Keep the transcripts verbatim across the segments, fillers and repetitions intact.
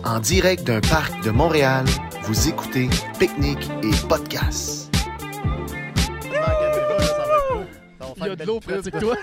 En direct d'un parc de Montréal, vous écoutez Pique-Nique et Podcast. Il y a de l'eau, pratique-toi.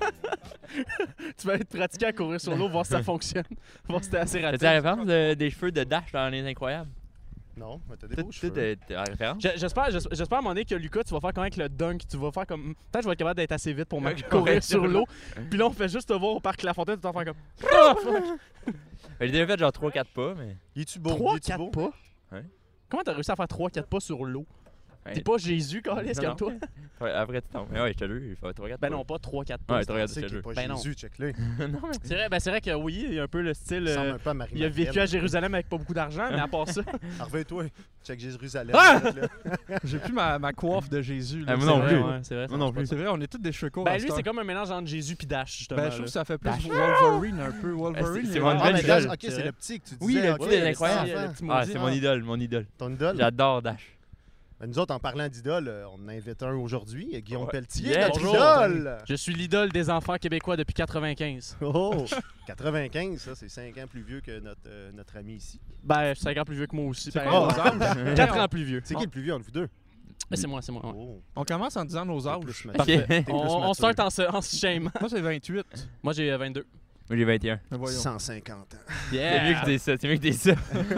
Tu vas être pratiqué à courir sur l'eau, voir si ça fonctionne. Voir si t'es assez rapide. T'as la référence de, des cheveux de Dash dans Les Incroyables? Non, mais t'as des beaux cheveux. T'as la référence? J'espère, j'espère à un moment donné que Lucas, tu vas faire comme avec le dunk. Tu vas faire comme. Peut-être que je vais être capable d'être assez vite pour me courir sur l'eau. Puis là, on fait juste te voir au parc La Fontaine, tu vas faire comme. Oh, fuck! J'ai déjà fait genre trois quatre pas, mais. Il est-tu beau? trois quatre pas? Ouais. Comment t'as réussi à faire trois quatre pas sur l'eau? Ouais. T'es pas Jésus, Carlis, comme toi? Après, tu tombes. Ouais, je te jure, il faut trois quatre pas. Ben non, pas trois quatre pas. Ouais, trois quatre C'est pas, qu'il je est pas Ben non. Jésus, check-le. Non, mais. C'est vrai, ben c'est vrai que oui, il y a un peu le style. Il ressemble euh, un peu à Marie il a vécu à Jérusalem avec pas beaucoup d'argent, mais à part ça. Reviens-toi, check Jérusalem. Ah! là. J'ai plus ma, ma coiffe de Jésus. Là. Ah, moi C'est non vrai, plus. ouais, c'est vrai. Moi non plus. C'est vrai, on est tous des cheveux courts. Ben à lui, cette c'est heure. comme un mélange entre Jésus puis Dash, justement. Ben, je trouve là. que ça fait plus Dash. Wolverine un peu. Wolverine. c'est il- mon Ah, nouvelle mais idole. Dash, ok, C'est c'est vrai. le petit que tu disais. Oui, le ok, petit des petit Incroyables. enfant. Le petit Ah, maudit. c'est mon idole, mon idole. Ton idole? J'adore Dash. Ben, nous autres, en parlant d'idole, euh, on en invite un aujourd'hui, Guillaume Ouais. Pelletier, Yeah, notre bonjour. idole! Je suis l'idole des enfants québécois depuis quatre-vingt-quinze. Oh! quatre-vingt-quinze, ça, c'est cinq ans plus vieux que notre, euh, notre ami ici. Ben, cinq ans plus vieux que moi aussi. C'est par quoi exemple. nos âges? quatre ans plus vieux. C'est qui le plus vieux entre vous deux? Ben, c'est moi, c'est moi. ouais. Oh! On commence en disant nos T'es âges. plus mature. Parfait. T'es plus On, on mature. start en se, en se shame. Moi, c'est vingt-huit. Moi, j'ai euh, vingt-deux. Moi, j'ai vingt et un. Mais voyons. cent cinquante ans. C'est mieux que t'es ça, c'est mieux que t'es ça.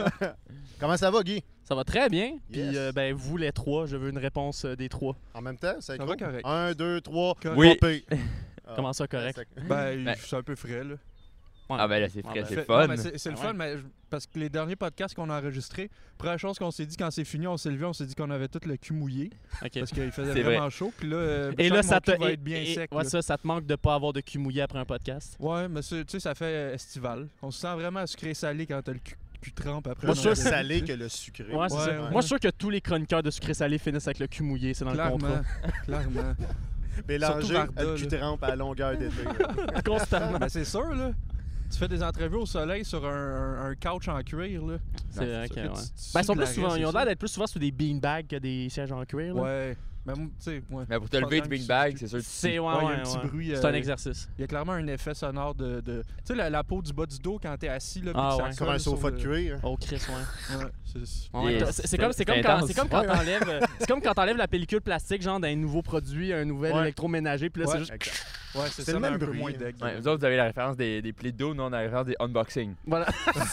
Comment ça va, Guy? Ça va très bien. Puis, Yes. euh, ben, vous, les trois, je veux une réponse euh, des trois. En même temps, ça Ça va correct. Un, deux, trois, Correct. Oui. popé. Ah, Comment ça, correct? ça- Ben, Ben. c'est un peu frais, là. Ouais. Ah, ben là, c'est Ah, frais, ben. c'est Fait- fun. non, mais c'est c'est le Ah fun, ouais. mais je- parce que les derniers podcasts qu'on a enregistrés, première chose qu'on s'est dit quand c'est fini, on s'est levé, on s'est dit qu'on avait tout le cul mouillé OK. parce qu'il faisait C'est vraiment chaud. Puis là, euh, Et je là, sens que ça mon te. cul va et- être bien et- sec. ouais, là. ça, ça te manque de pas avoir de cul mouillé après un podcast? Ouais, mais c'est- tu sais, ça fait estival. On se sent vraiment sucré-salé quand t'as le cul, cul trempe après. Moi, un je suis enregistrement. salé que le sucré. Ouais, c'est Ouais, ça. ouais. Moi, je suis sûr que tous les chroniqueurs de sucré salé finissent avec le cul mouillé. C'est dans le Clairement, contrat. clairement. Mélanger Surtout Varda, le cul là. trempe à longueur d'été. là. Constamment. Ben, c'est sûr, là. Tu fais des entrevues au soleil sur un, un- un couch en cuir, là. C'est vrai que, Tu- ouais. tu- tu Ben, ils sues sont de la plus souvent, raie, ils ont c'est l'air ça. d'être plus souvent sur des beanbags que des sièges en cuir. Là. Ouais. Mais moi, tu sais, ouais. Mais pour te Je lever pense du que Big Bag, c'est sûr que C'est ouais, Ouais, il y a ouais, un petit ouais. bruit, C'est un euh, exercice. Il y a clairement un effet sonore de. de... Tu sais, la, la peau du bas du dos quand t'es assis, là. puis Ah que ça ouais. colle Comme un sur sofa le- de cuir. Oh, Chris, ouais. Ouais, c'est- Ouais, Yes. t'as- c'est comme, c'est C'est comme quand, intense. c'est comme quand Ouais, ouais. t'enlèves, euh, c'est comme quand t'enlèves la pellicule plastique, genre d'un nouveau produit, un nouvel Ouais. électroménager, puis là, Ouais. c'est juste. Exact. Ouais, c'est C'est ça, le mais même un peu bruit, moins hein. deg. Ouais, vous autres, vous avez la référence des, des plis de dos, nous, on a la référence des unboxing. Voilà.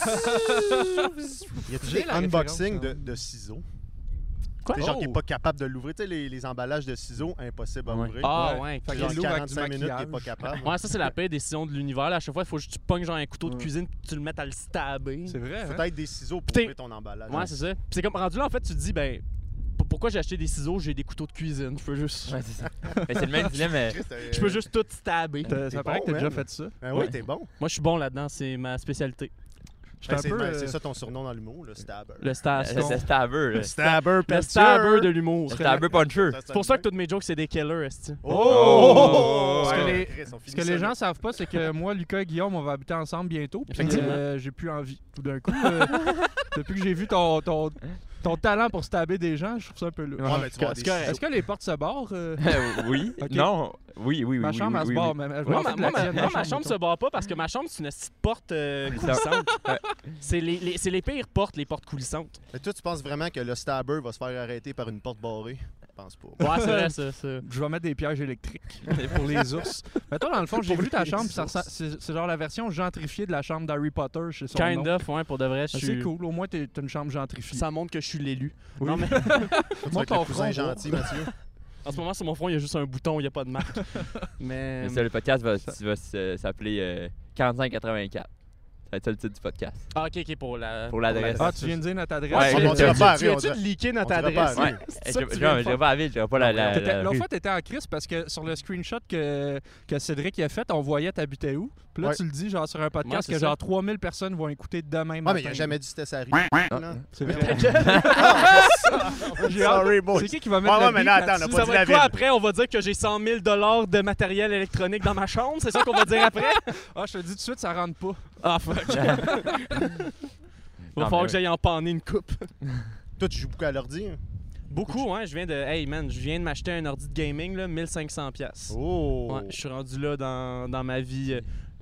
Y a-tu J'ai des la unboxing référence, de, de ciseaux? Quoi? Des gens qui Oh. n'est pas capable de l'ouvrir. Tu sais, les, les emballages de ciseaux, impossible à Ouais. ouvrir. Ah, Ouais. ouais. Fait Chris. qu'il Genre l'ouvre avec quarante-cinq du minutes, qui n'est pas maquillage. capable. Ouais, ça, c'est la pire décision de l'univers. Là. À chaque fois, il faut que tu pognes genre un couteau de Ouais. cuisine puis tu le mettes à le stabber. C'est vrai, Faut hein? être des ciseaux pour Putain. ouvrir ton emballage. Ouais, c'est ça. Puis c'est comme rendu là, en fait, tu te dis, ben, p- pourquoi j'ai acheté des ciseaux, j'ai des couteaux de cuisine. Je peux juste. Ouais, c'est ça. Mais c'est le même dilemme. mais- Christ, euh, Je peux juste tout stabber. T'as- T'es Ça paraît bon, que t'as déjà man. fait ça. Ben oui, Ouais. t'es bon. Moi, je suis bon là-dedans. C'est ma spécialité. J'étais Ben, un c'est peu. ben, euh, c'est ça ton surnom dans l'humour, le stabber. Le stab. C'est c'est stabber. là. Stabber, Le Pelletier. stabber de l'humour. Le stabber puncher. C'est pour ça que toutes mes jokes, c'est des killers, esti. Oh! Ce que Ouais, les- Chris, on Ce finit que ça, les là. gens savent pas, c'est que moi, Lucas et Guillaume, on va habiter ensemble bientôt. Puis Effectivement. euh, j'ai plus envie. Tout d'un coup, euh, depuis que j'ai vu ton, ton, ton talent pour stabber des gens, je trouve ça un peu lourd. Ouais, mais tu vas avoir C'est des correct. ciseaux. Est-ce que les portes se barrent? euh? oui. Ok. Non. Oui, oui, oui. Ma oui, chambre, oui, elle se oui, barre, oui. mais je Moi, vais en ma, fait moi, la ma- tienne, moi, ma chambre mettons. se barre pas parce que ma chambre, c'est une petite porte euh, coulissante. C'est les, les- c'est les pires portes, les portes coulissantes. Mais toi, tu penses vraiment que le stabber va se faire arrêter par une porte barrée? Je pense pas. Ouais, c'est vrai, ça. ça. Je vais mettre des pièges électriques pour les ours. Mais toi, dans le fond, j'ai vu ta chambre, ça ressemble- c'est c'est genre la version gentrifiée de la chambre d'Harry Potter chez son Kind nom. of, ouais, pour de vrai, je Ah, C'est suis. cool, au moins t'es- t'as une chambre gentrifiée. Ça montre que je suis l'élu. Oui. Non, mais Tu vas Montre être ton le cousin front, gentil, Mathieu. en ce moment, sur mon front, il y a juste un bouton, il n'y a pas de marque. Mais. Mais ça, le podcast va, va s- s'appeler euh, quarante-cinq quatre-vingt-quatre. Ça va être ça le titre du podcast. Ah, ok, ok, pour la. Pour l'adresse. Ah, tu viens de dire notre adresse? Ouais, on je- on dira je- pas à Tu Harry, on viens-tu dira- de leaker notre on dira pas adresse? à Harry. Ouais. C'est ça Je que tu je- viens de je faire. vais pas à la ville, je vais pas la, la, T'étais- la L'autre rue. fois, t'étais en crise parce que sur le screenshot que, que Cédric a fait, on voyait t'habitais où. Puis là, Ouais. tu le dis genre sur un podcast Ouais, c'est que ça. genre trois mille personnes vont écouter demain matin. Ah, mais il a jamais dit que c'était sa rue. là. C'est vrai. J'ai Sorry, boy. C'est qui qui va mettre Ouais, ouais, le mais beat là, attends, là-dessus? on a Ça pas dit va la être quoi ville. après? On va dire que j'ai cent mille dollars de matériel électronique dans ma chambre? C'est ça qu'on va dire après? Ah, je te dis tout de suite, ça rentre pas. Ah, fuck. Il Non, va mais falloir ouais. que j'aille en panner une coupe. Toi, tu joues beaucoup à l'ordi. hein? Beaucoup, hein. Je viens de. Hey, man, je viens de m'acheter un ordi de gaming, là, mille cinq cents piastres. Oh! Ouais, je suis rendu là dans, dans ma vie. euh,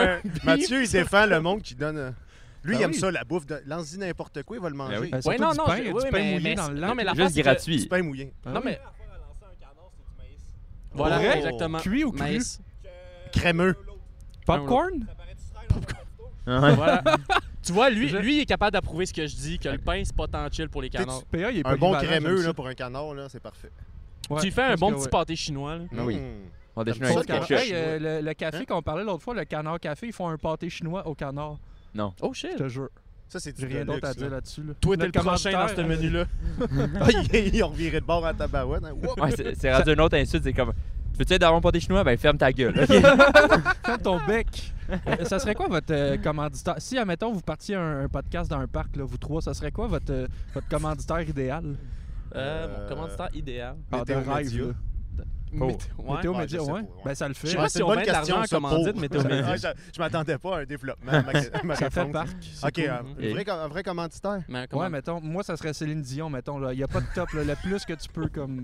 là. Mathieu, il défend le monde qui donne. euh, Lui, Ben il aime oui. ça, la bouffe. De... Lance-y n'importe quoi, il va le manger. oui. Ben, Ouais, surtout non, du non, pain, je- du oui, pain mais- mouillé mais- dans le lac. non, mais la- Juste c'est que- gratuit. Du pain mouillé. Ah Non, oui. mais. Voilà, Pour vrai? exactement. Cuit ou cru? Maïs. Crémeux. Popcorn? Ouais. Voilà. Tu vois, lui, Je- lui, il est capable d'approuver ce que je dis, que le pain, c'est pas tant chill pour les canards. P A, il est Un bon polyvalent, crémeux j'aime là, ça. pour un canard, là, c'est parfait. Ouais, tu lui fais je un pense bon que petit ouais. pâté chinois, là. Ah oui. Mmh. On déjeune T'aimes avec ça, le ketchup. Hey, euh, le, le café Hein? qu'on parlait l'autre fois, le canard café, ils font un pâté chinois au canard. Non. Oh shit. Je te jure. Ça, c'est du J'ai rien d'autre à deluxe, dire là. là-dessus. Là. Toi, t'es le Notre prochain dans ce commanditaire, menu-là. Ah, ils ils ont reviré de bord à tabarouette. Hein. Woup! Ouais, c'est c'est rendu une autre insulte. C'est comme. Tu veux-tu être dans mon pâté chinois? Ben ferme ta gueule. ok? Ferme ton bec. Euh, ça serait quoi votre euh, commanditaire? Si, admettons, vous partiez un, un podcast dans un parc, là, vous trois, ça serait quoi votre, euh, votre commanditaire idéal? Euh, Euh, mon commanditaire idéal. Ah, de Météo rêve, Média. là. Météo- ouais. Météo Ouais, Média, je sais ouais. pas, ouais. Ben, ça le Je fait. sais Ouais, pas c'est si une on bonne met de l'argent question, en ça, commandite, pour- Météo Ah, Média. je je m'attendais pas à un développement. Ma, ma Ça fait réponse. parc. c'est Ok, cool. euh, Et- un, vrai, un vrai commanditaire. Mais comment- Ouais, mettons, moi, ça serait Céline Dion, mettons. Il n'y a pas de top, là, le plus que tu peux, comme...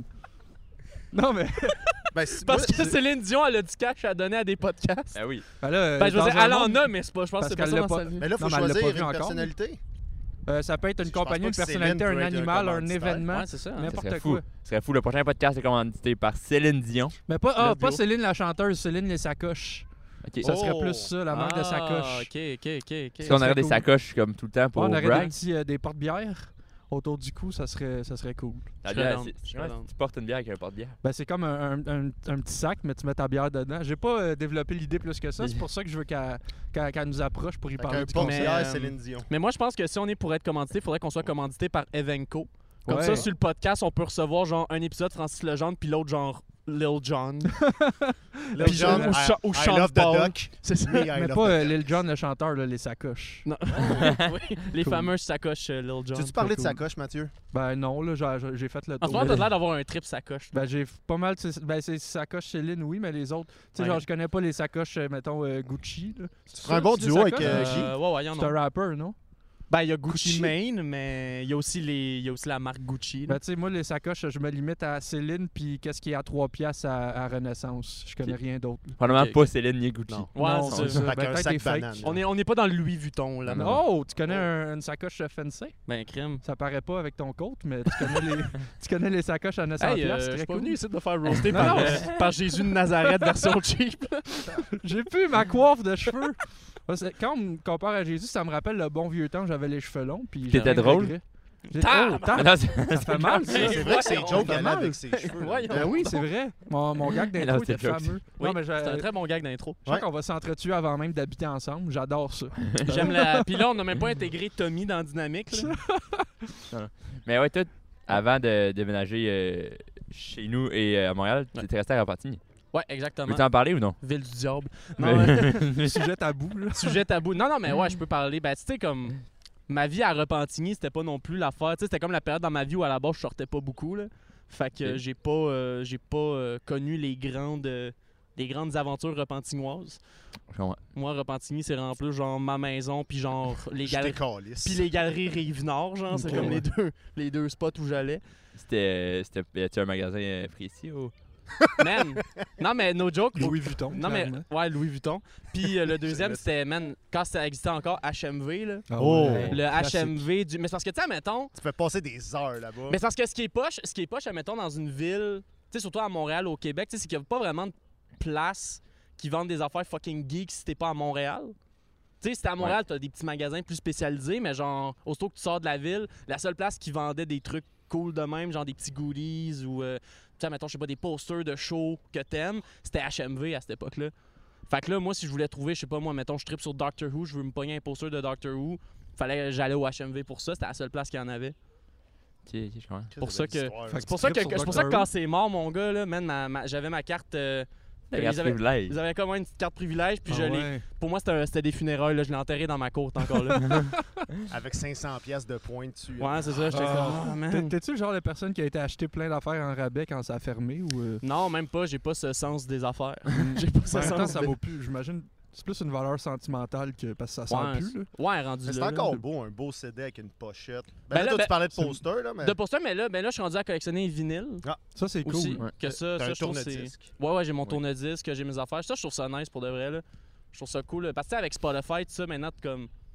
Non, mais... Ben, si- Parce moi, que c'est- Céline Dion, elle a du cash à donner à des podcasts. Ah oui. Ben là, Ben, je veux dans dire, un elle en monde- a, mais c'est pas, je pense parce que c'est pas qu'elle ça l'a dans pas- sa vie. Mais là, il faut Non, mais elle l'a choisir pas vu une encore. personnalité. Euh, ça peut être une Je pense compagnie, pas une que Céline personnalité, peut un être un animal, un commanditaire. événement, Ouais, c'est ça. hein. Ça n'importe serait fou. quoi. Ce serait fou. Le prochain podcast est commandité par Céline Dion. Mais pas, ah, Le pas bio. Céline la chanteuse, Céline les sacoches. Ok. Ça serait Oh. plus ça, la marque de Ah, sacoche. ok, ok, ok, ok. Est-ce qu'on serait aurait des cool. sacoches comme tout le temps pour Ouais, on aurait brag? des petits euh, des porte-bières autour du cou, ça serait, ça serait cool. La Je bière, serais down, c'est- je serais ouais, down. tu portes une bière avec un porte-bière. Ben, c'est comme un, un- un- un petit sac, mais tu mets ta bière dedans. J'ai pas euh, développé l'idée plus que ça. C'est pour ça que je veux qu'elle qu'elle- qu'elle nous approche pour y Avec parler un du porte- concept. Mais, porte-bière, euh, Céline Dion. Mais moi, je pense que si on est pour être commandité, il faudrait qu'on soit commandité par Evenco. Comme Ouais. ça, sur le podcast, on peut recevoir genre un épisode Francis Legendre, puis l'autre genre Lil Jon. Lil Puis Jon, ou I- Cha- ou I Sean love the Paul. duck. C'est ça. Me, I Mais love pas the euh, duck. Lil Jon, le chanteur, là, les sacoches. Non. Oui, les Cool. fameuses sacoches euh, Lil Jon. Tu veux parler de cool. sacoche, Mathieu? Ben non, là, j'ai- j'ai fait le En tour. ce moment, t'as l'air d'avoir un trip sacoche. Ben, j'ai f- pas mal. de- Ben, c'est sacoches Céline, oui, mais les autres. Tu sais, Ouais. genre, je connais pas les sacoches, euh, mettons, euh, Gucci. Là. Tu ferais un bon duo avec euh, Guy. Euh, ouais, ouais, y'en C'est un a. rapper, non? Ben, il y a Gucci, Gucci. Mane, mais il y a aussi les, il y a aussi la marque Gucci. là. Ben, tu sais, moi, les sacoches, je me limite à Céline, puis qu'est-ce qui est à trois piastres à, à Renaissance. Je connais rien d'autre. là. Probablement Ok, pas ok. Céline ni Gucci. Non. Ouais, Non, c'est c'est ça. ça. Fait Ben, qu'un peut-être sac des fakes. banane. On est, on n'est pas dans le Louis Vuitton, là. Non, non. Oh, tu connais un- une sacoche Fancy? Ben, crème. Ça paraît pas avec ton coat, mais tu connais les, tu connais les sacoches à neuf cents Hey, euh, piastres, je très suis pas cool. venu ici de me faire roaster Non, par, non, euh, c'est- par Jésus de Nazareth version cheap. J'ai plus ma coiffe de cheveux. Ouais, c'est- Quand on me compare à Jésus, ça me rappelle le bon vieux temps où j'avais les cheveux longs. Puis j'ai T'étais rien de drôle? regret. J'ai- Tab! Oh, tab! Non, c'est- Ça fait mal, ça. Hey, C'est vrai que c'est voyons, joke ça fait qu'elle a mal. avec ses cheveux. là. Voyons. Ben oui, c'est vrai. Mon, mon gag Non, d'intro c'est était joke. fameux. Oui, non, mais c'est un je, très bon gag d'intro. je crois qu'on va s'entretuer avant même d'habiter ensemble. J'adore ça. J'aime la. Puis là, on n'a même pas intégré Tommy dans Dynamique. Là. Mais ouais, toi, avant de déménager euh, chez nous et euh, à Montréal, tu Ouais. étais resté à Repentigny. Ouais, exactement. Veux-tu en parler ou non? Ville du diable. Non, ouais. Sujet tabou, là. Sujet tabou. Non, non, mais ouais, je peux parler. Ben, tu sais, comme. Ma vie à Repentigny, c'était pas non plus l'affaire. Tu sais, c'était comme la période dans ma vie où à la base, je sortais pas beaucoup. Là. Fait que Ok. euh, j'ai pas, euh, j'ai pas euh, connu les grandes, euh, les grandes aventures repentignoises. Je comprends. Moi, Repentigny, c'est vraiment plus genre ma maison, puis genre les Je galeries. t'écalisse. Puis les galeries Rive-Nord, genre, c'est Ok, comme ouais. les deux, les deux spots où j'allais. C'était. C'était. Y a-tu un magasin euh, précis ou. Man! Non, mais no joke. Louis Vuitton. Non, mais clairement. ouais, Louis Vuitton. Puis euh, le deuxième, C'est c'était, man, quand ça existait encore, H M V, là. Ah Oh. ouais, Le classique. H M V du. Mais c'est parce que, tu sais, mettons. Tu peux passer des heures là-bas. Mais c'est parce que ce qui est poche, ce qui est poche, admettons, dans une ville, tu sais, surtout à Montréal, au Québec, tu sais, c'est qu'il n'y a pas vraiment de place qui vendent des affaires fucking geeks si t'es pas à Montréal. Tu sais, si t'es à Montréal, t'as des petits magasins plus spécialisés, mais genre, aussitôt que tu sors de la ville, la seule place qui vendait des trucs cool de même, genre des petits goodies ou, euh, tu sais, mettons, je sais pas, des posters de show que t'aimes, c'était H M V à cette époque-là. Fait que là, moi, si je voulais trouver, je sais pas, moi, mettons, je trippe sur Doctor Who, je veux me pogner un poster de Doctor Who, fallait j'allais au H M V pour ça, c'était la seule place qu'il y en avait. Ok, ok, je comprends. pour ça que- Fait C'est tu pour ça que, tripes sur c'est pour ça que Doctor quand c'est mort, mon gars, là, man, ma- ma- j'avais ma carte. euh, La ils, carte avaient, privilège. ils avaient comme une petite carte privilège, puis Ah je l'ai. ouais. Pour moi, c'était, un- c'était des funérailles, là, je l'ai enterré dans ma courte encore là. Avec cinq cents pièces de points dessus. Ouais, c'est ça, j'étais Ah. comme. Ah, man. T'es- T'es-tu le genre de personne qui a été acheté plein d'affaires en rabais quand ça a fermé ou euh, Non, même pas, j'ai pas ce sens des affaires. j'ai pas ce en même temps, sens. ça de- vaut plus. J'imagine c'est plus une valeur sentimentale que parce que ça sent Ouais, plus. Là. Ouais, rendu Mais c'est là. là. encore beau, un beau C D avec une pochette. Ben Ben, là, là, toi, ben, tu parlais de c'est- poster, là, mais De poster, mais là, ben là, je suis rendu à collectionner les vinyles Ça, c'est aussi. cool. ouais. Que ça, t'as ça un je trouve c'est. tourne-disque. Ouais, ouais, j'ai mon Oui. tourne-disque, j'ai mes affaires. Ça, je trouve ça nice pour de vrai, là. Je trouve ça cool. là. Parce que tu sais, avec Spotify, tout ça, maintenant, t'es comme.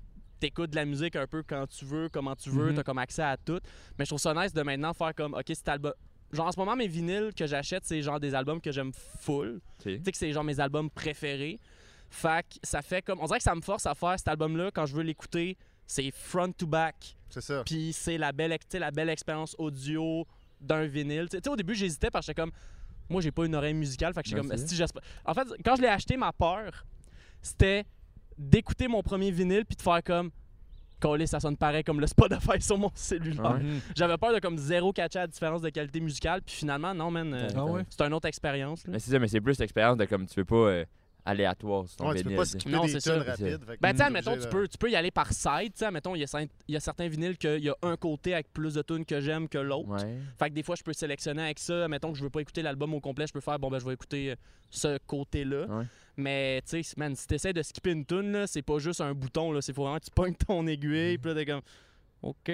t'écoutes de la musique un peu quand tu veux, comment tu veux, Mhm. t'as comme accès à tout. Mais je trouve ça nice de maintenant faire comme, OK, cet album... Genre, en ce moment, mes vinyles que j'achète, c'est genre des albums que j'aime full. Ok. Tu sais que c'est genre mes albums préférés. Fait que ça fait comme... On dirait que ça me force à faire cet album-là, quand je veux l'écouter, c'est front to back. C'est ça. Puis c'est la belle, ex- tu sais, la belle expérience audio d'un vinyle. Tu sais, au début, j'hésitais parce que j'étais comme... Moi, j'ai pas une oreille musicale, fait que j'étais Ben, comme... c'est esti, j'espère- En fait, quand je l'ai acheté, ma peur, c'était d'écouter mon premier vinyle puis de faire comme... Coller, ça sonne pareil comme le Spotify sur mon cellulaire. Ouais. Mhm. J'avais peur de comme zéro catcher la différence de qualité musicale, puis finalement, non, man, euh, Ah ouais? c'est une autre expérience. là. Mais c'est ça, mais c'est plus l'expérience de comme tu veux pas euh, aléatoire sur ton Ouais, tu peux vinyle. pas tu sais. skipper Non, des c'est tunes ça. rapides. fait que Ben, tu t'es sais, admettons, obligé tu de- peux, tu peux y aller par side. Tu sais, admettons, il y, a cin- il y a certains vinyles qu'il y a un côté avec plus de tunes que j'aime que l'autre. Ouais. Fait que des fois, je peux sélectionner avec ça. Admettons que je veux pas écouter l'album au complet, je peux faire, bon, ben, je vais écouter euh, ce côté-là. Ouais. Mais, tu sais, man, si t'essaies de skipper une tune, là, c'est pas juste un bouton, là. C'est faut vraiment que tu pognes ton aiguille, puis là, t'es comme. OK.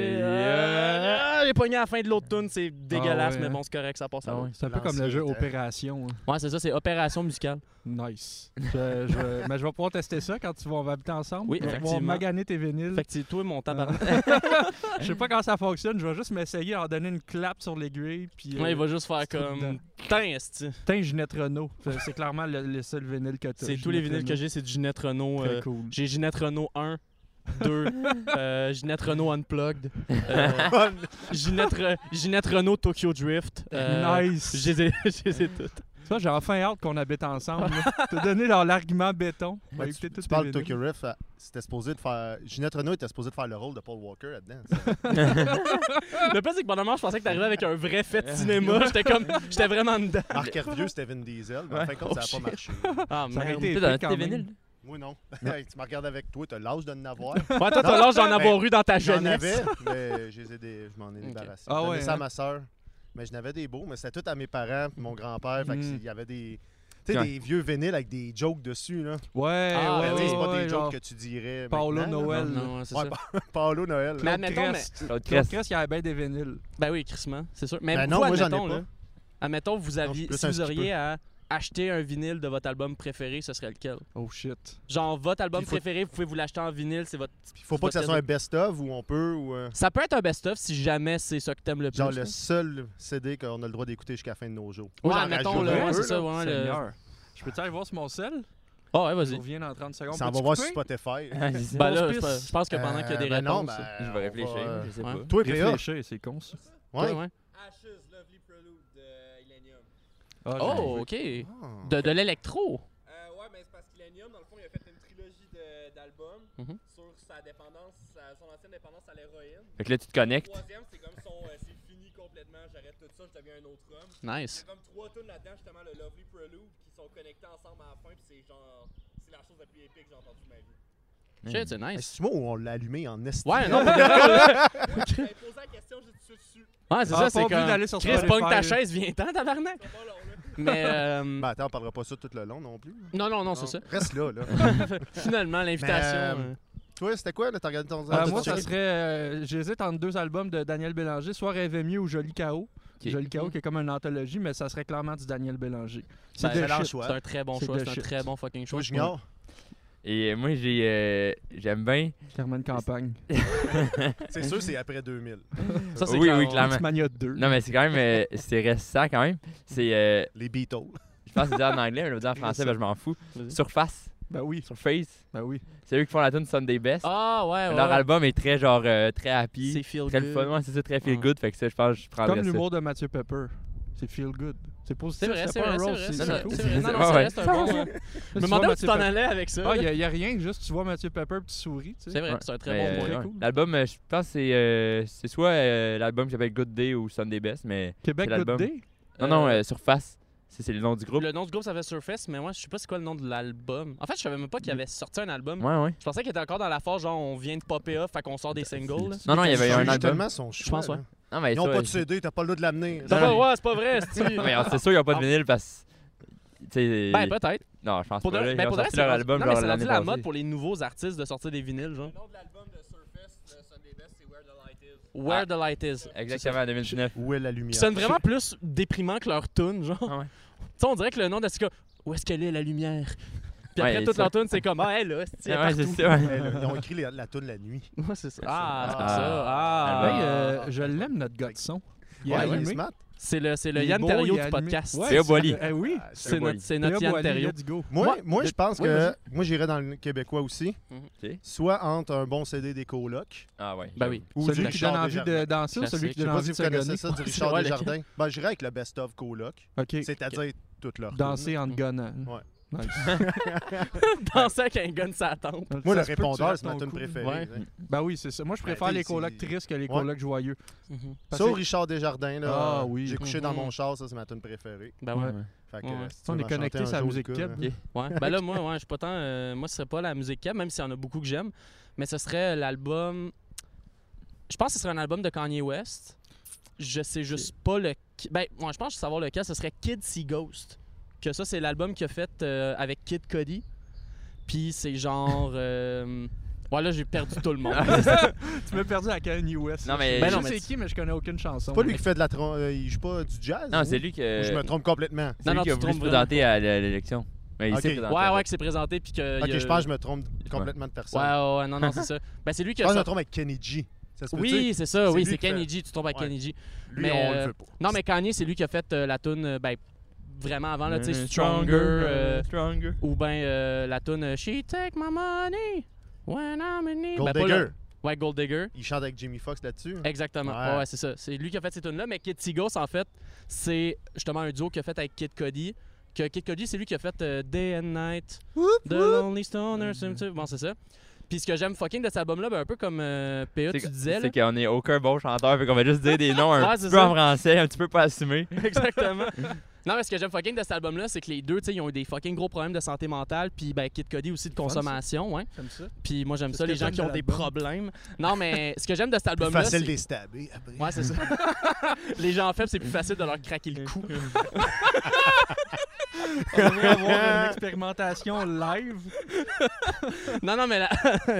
euh, ah, j'ai pogné à la fin de l'autre tune, c'est dégueulasse, ouais, mais hein? bon, c'est correct, ça passe à Ah l'autre. ouais. C'est un peu comme le jeu L'ancien temps. Opération. hein. Ouais, c'est ça, c'est opération musicale. Nice. Je, je- mais je vais pouvoir tester ça quand tu vas, on va habiter ensemble. Oui, Je vais pouvoir effectivement. maganer tes vinyles. Fait que c'est toi, mon tabarnak. Je sais pas comment ça fonctionne. Je vais juste m'essayer à en donner une clap sur l'aiguille. Puis, Ouais, il euh, va juste faire c'est tout comme. dedans. Putain, esti. Putain, Ginette Renault. C'est- C'est clairement le, le seul vinyle que tu as. C'est tous les vinyles que j'ai, c'est du Ginette Renault. Très euh, cool. J'ai Ginette Renault un, deux, euh, Ginette Renault Unplugged, euh, Ginette, Re- Ginette Renault Tokyo Drift. euh, Nice. Je les ai, je les ai toutes. Tu vois, j'ai enfin hâte qu'on habite ensemble. T'as donné leur l'argument béton. On va Ouais, écouter tu, tous tu tes parles de vinyles. Tokyo Riff, euh, c'était supposé de faire. Ginette Renault était supposé de faire le rôle de Paul Walker là-dedans. Le plus, c'est que pendant je pensais que t'arrivais avec un vrai fait de cinéma. J'étais comme, j'étais vraiment dedans. Marc Hervieux, c'était Vin Diesel, mais en fin de compte, Oh, ça n'a pas marché. Ah, Ça aurait merde. été Tu sais, dans épique tes quand même. vinyles. Moi, non. Hey, tu me regardes avec toi, t'as l'âge de n'avoir. Ouais, toi, t'as Non, l'âge d'en ben, avoir eu dans ta J'en jeunesse. avais, mais je, les ai dé- je m'en ai Ok. débarrassé. Ah J'ai donné ouais, ça hein? à ma soeur. Mais je n'avais des beaux, mais c'était tout à mes parents, puis mon grand-père. Fait que Mm. c'est- il y avait des. Tu sais, Ouais. des vieux vinyles avec des jokes dessus, là. Ouais, Ah, ouais, ben Tu sais, ouais, c'est pas ouais, des genre jokes que tu dirais. Paolo maintenant, là. Noël. Non, non, c'est Ouais, ça. Paolo Noël. Mais là. admettons, mais. Crest. Claude Claude Crest. Crest, il y avait bien des vinyles. Ben oui, crissement, c'est sûr. Mais Ben vous, non, moi, j'en ai admettons, pas. là, admettons, vous je suis aviez, plus si un vous skipper. auriez à acheter un vinyle de votre album préféré, ce serait lequel? Oh shit. Genre, votre album Puis faut- préféré, vous pouvez vous l'acheter en vinyle, c'est votre. Il faut pas que ça votre- soit un best-of où on peut. Ou, euh, Ça peut être un best-of si jamais c'est ça que t'aimes le plus. genre là. le seul C D qu'on a le droit d'écouter jusqu'à la fin de nos jours. Ouais, Moi, j'en admettons, rajoute là, un ouais, peu, c'est ça, là. ouais, le- Seigneur. Je peux-tu aller voir sur mon sel? Ah ouais, Je vas-y. reviens dans trente secondes. Ça, on va Peux-tu voir sur couper? Spotify. Ah, c'est ça. Ben là, Pause je piste. je pense que pendant qu'il y a des Euh, ben non, réponses. ben, Je on vais réfléchir, va, je sais ouais. pas. Toi, P A. Réfléchir, c'est con ça. Ouais, Ouais. ouais. Ashes, Lovely Prelude de Illenium. Ah, j'ai Oh, vu. ok. Ah. De, de l'électro. Euh, ouais, mais c'est parce qu'Illenium, dans le fond, il a fait une trilogie de- d'albums Mhm. sur sa dépendance, sa- son ancienne dépendance à l'héroïne. Fait que là, tu te Le connectes. troisième, c'est comme son. euh, c'est fini complètement, j'arrête tout ça, je deviens un autre homme. Nice. C'est comme trois tunes là-dedans, justement, le Lovely Prelude, qui sont connectés ensemble à la fin, puis c'est genre. C'est la chose la plus épique que j'ai entendue de ma vie. Shit, c'est Hey, nice. C'est moi où on l'a allumé en esti. Ouais, non, pour de vrai, là. J'avais posé la question, j'ai tout de suite dessus. Ouais, c'est Ah, ça, pas c'est obligé comme. d'aller sur Chris, Spotify, pogne ta là. chaise, viens-t'en, tabarnak. C'est pas long, là. Mais, euh, Ben attends, on parlera pas ça tout le long non plus. non, non, non, c'est ça. Reste là, là. Finalement, l'invitation. Mais, euh, Toi, c'était quoi, là? T'as regardé ton Ah, t'as moi, ça checké? serait. euh, J'hésite entre deux albums de Daniel Bélanger, soit Rêver mieux ou Joli Chaos. Ok. Joli Chaos qui est comme une anthologie, mais ça serait clairement du Daniel Bélanger. C'est Ben, de excellent shit. choix. C'est un très bon C'est choix, de c'est un shit. très bon fucking choix. Toi, Junior. Et euh, moi, j'ai, euh, j'aime bien. Carmen Campagne. C'est sûr, c'est après deux mille. Ça, c'est Oui, clair, oui, ouais. clairement. X-Mania deux. Non, mais c'est quand même. euh, c'est récent quand même. C'est. euh, Les Beatles. je pense que c'est dit en anglais, mais je le dis en français, ben, je m'en fous. Vas-y. Surface. Ben oui, Surface. ben oui. C'est eux qui font la tune Sunday Best. Ah, ouais, ouais. Leur ouais. album est très, genre, euh, très happy. C'est feel Très good. le fun. Ouais, c'est ça, très feel Ouais. good. Fait que ça, je pense que je prendrais Comme ça. l'humour de Mathieu Pepper. C'est feel good. C'est positif, C'est vrai, c'est c'est pas vrai, un c'est roast, vrai. c'est C'est ça. vrai, cool. c'est vrai. Non, non, Ouais, c'est ouais. vrai, c'est un bon. euh, Je me Tu demandais vois où tu Mathieu t'en Pepper- allais avec ça. Ah, il là. n'y a, rien, juste tu vois Mathieu Pepper puis tu souris. Tu sais. C'est vrai, Ouais. c'est un très Mais, bon euh, point. ouais. cool. L'album, euh, je pense que c'est, euh, c'est soit euh, l'album qui s'appelle Good Day ou Sunday Best, mais. Québec c'est Good l'album. Day. Non, non, Euh, euh, Surface. C'est, c'est le nom du groupe. Le nom du groupe, ça fait Surface, mais moi, je sais pas c'est quoi le nom de l'album. En fait, je savais même pas qu'il avait sorti un album. Ouais, ouais. Je pensais qu'il était encore dans la phase, genre, on vient de popper off, fait qu'on sort des singles. là. Non, non, il y avait un Ils album. tellement son choix. Je pense, ouais. là. Non, mais Ils n'ont ça, pas de je- C D, t'as pas le droit de l'amener. T'as Non, pas le non. droit, c'est pas vrai, c'est Mais euh, c'est sûr, il n'y a pas de Ah. vinyle parce que. tu sais, Ben, peut-être. Non, je pense Pour de pas. vrai, là, ben, ils ont pour de vrai, sorti c'est leur rendu- album non, mais genre c'est rendu l'année la passée. mode pour les nouveaux artistes de sortir des vinyles, genre. Le nom de l'album de Surface, de Sunday Best, c'est Where the Light Is. Where Ah. the Light Is. Exactement, en deux mille dix-neuf. Où est la lumière? Qui sonne vraiment plus déprimant que leur tune, genre. Ah ouais. Tu sais, on dirait que le nom de ce gars, où est-ce qu'elle est la lumière? Puis après, Ouais, toute ça. leur tune, c'est comme, ah, elle là, c'est Ouais, c'est ça. ouais. Ouais, là, ils ont écrit les- la toune la nuit. Ouais, c'est ça. Ah, c'est Ah. ça. Ah. Hey, euh, je l'aime, notre gars de son. Il est Ouais, il est animé. smart. C'est le, c'est le Il est Yann beau, Terriot il est du animé. podcast. Ouais, Théo c'est- Boily. Eh oui. Ah, C'est Boily. notre, c'est notre Théo Yann Boily, Terriot. let's go. Moi, Moi, moi de- je pense oui, que vas-y. moi j'irais dans le québécois aussi. Ok. Soit entre un bon C D des colocs Ah ouais. Ben oui. ou Celui du qui donne Richard envie Desjardins. de danser ou celui Classique. qui Je sais donne pas envie si de vous se connaissez gonner? ça, du C'est Richard vrai, Desjardins. Ben, j'irais avec le best-of coloc, OK. c'est-à-dire toute leur Danser tune. en te gonnant. Ouais. Nice. Danser avec un gun sur la tempe. Moi, le Ça se peut que tu répondeur, restes c'est ma ton tune coup. préférée. Ouais. hein. Ben oui, c'est ça. Moi, je préfère Ben, les t'sais, colocs c'est- tristes que les Ouais. colocs joyeux. Parce Ça, que- Richard Desjardins, là, Ah, euh, oui. j'ai couché dans Mhm. mon char, ça, c'est ma tune préférée. Ben ouais. Ouais. Fait que, Ouais. euh, si tu On veux est m'en chanter connecté un sur la jour, musique le gars, keb. hein. Ouais. Ben là, moi, ouais, je suis pas tant. euh, moi, ce serait pas la musique keb, même s'il y en a beaucoup que j'aime. Mais ce serait l'album. Je pense que ce serait un album de Kanye West. Je sais juste pas le. Ben, moi, je pense que je sais savoir lequel. Ce serait Kid See Ghost. Que ça, c'est l'album qu'il a fait euh, avec Kid Cudi. Puis c'est genre. euh, Ouais, là, j'ai perdu tout le monde. Tu m'as perdu à Kanye West. Non, mais- Je Ben sais non, mais c'est tu- qui, mais je connais aucune chanson. C'est pas lui qui fait de la trom... euh, il joue pas du jazz? Non, ou- c'est lui que. Ou je me trompe complètement. C'est Non, lui non, qui a tu te voulu se trompes présenter à l- l'élection. Mais il Ok. s'est présenté. Ouais, avec. ouais, qui s'est présenté. Puis que. Ok, il y a- je pense que je me trompe complètement de Ouais, personne. ouais, ouais, non, non, c'est ça. Ben, c'est lui qui Je a pense que je me sorti- trompe avec Kenny G. Ça se peut-tu? Oui, c'est ça, C'est oui, lui c'est qui fait- Kenny G, tu tombes avec Ouais. Kenny G. Lui, mais, on euh, le veut pas. Non, mais Kanye, c'est lui qui a fait euh, la tune, euh, ben, vraiment avant, là, tu sais, Euh, Stronger, euh, Stronger. ou ben euh, la tune euh, She Take My Money When I'm in need. Gold Ben, pas Digger. le- Ouais, Gold Digger. Il chante avec Jimmy Foxx là-dessus. Exactement. Ouais. Ouais, ouais, c'est ça. C'est lui qui a fait ces tunes-là, mais Kid Tigos, en fait, c'est justement un duo qu'il a fait avec Kid Cudi. Que Kid Cudi, c'est lui qui a fait euh, Day and Night, The Lonely Stoner, Symptom. Bon, c'est ça. Puis ce que j'aime fucking de cet album-là, ben, un peu comme euh, P A, tu C'est disais, là. c'est qu'on est aucun bon chanteur, fait qu'on va juste dire des noms un Ouais, petit c'est peu ça. en français, un petit peu pas assumés. Exactement. Non, mais ce que j'aime fucking de cet album-là, c'est que les deux, tu sais, ils ont eu des fucking gros problèmes de santé mentale, puis ben, Kid Cudi aussi de fun, consommation, ouais. J'aime ça. Puis moi, j'aime C'est ça, ce les que gens t'aimes qui ont de des l'album. problèmes. Non, mais ce que j'aime de cet Plus album-là, facile c'est... de les stabber après. Ouais, c'est ça. les gens faibles, c'est plus facile de leur craquer le cou. On devrait avoir une expérimentation live. Non, non, mais la,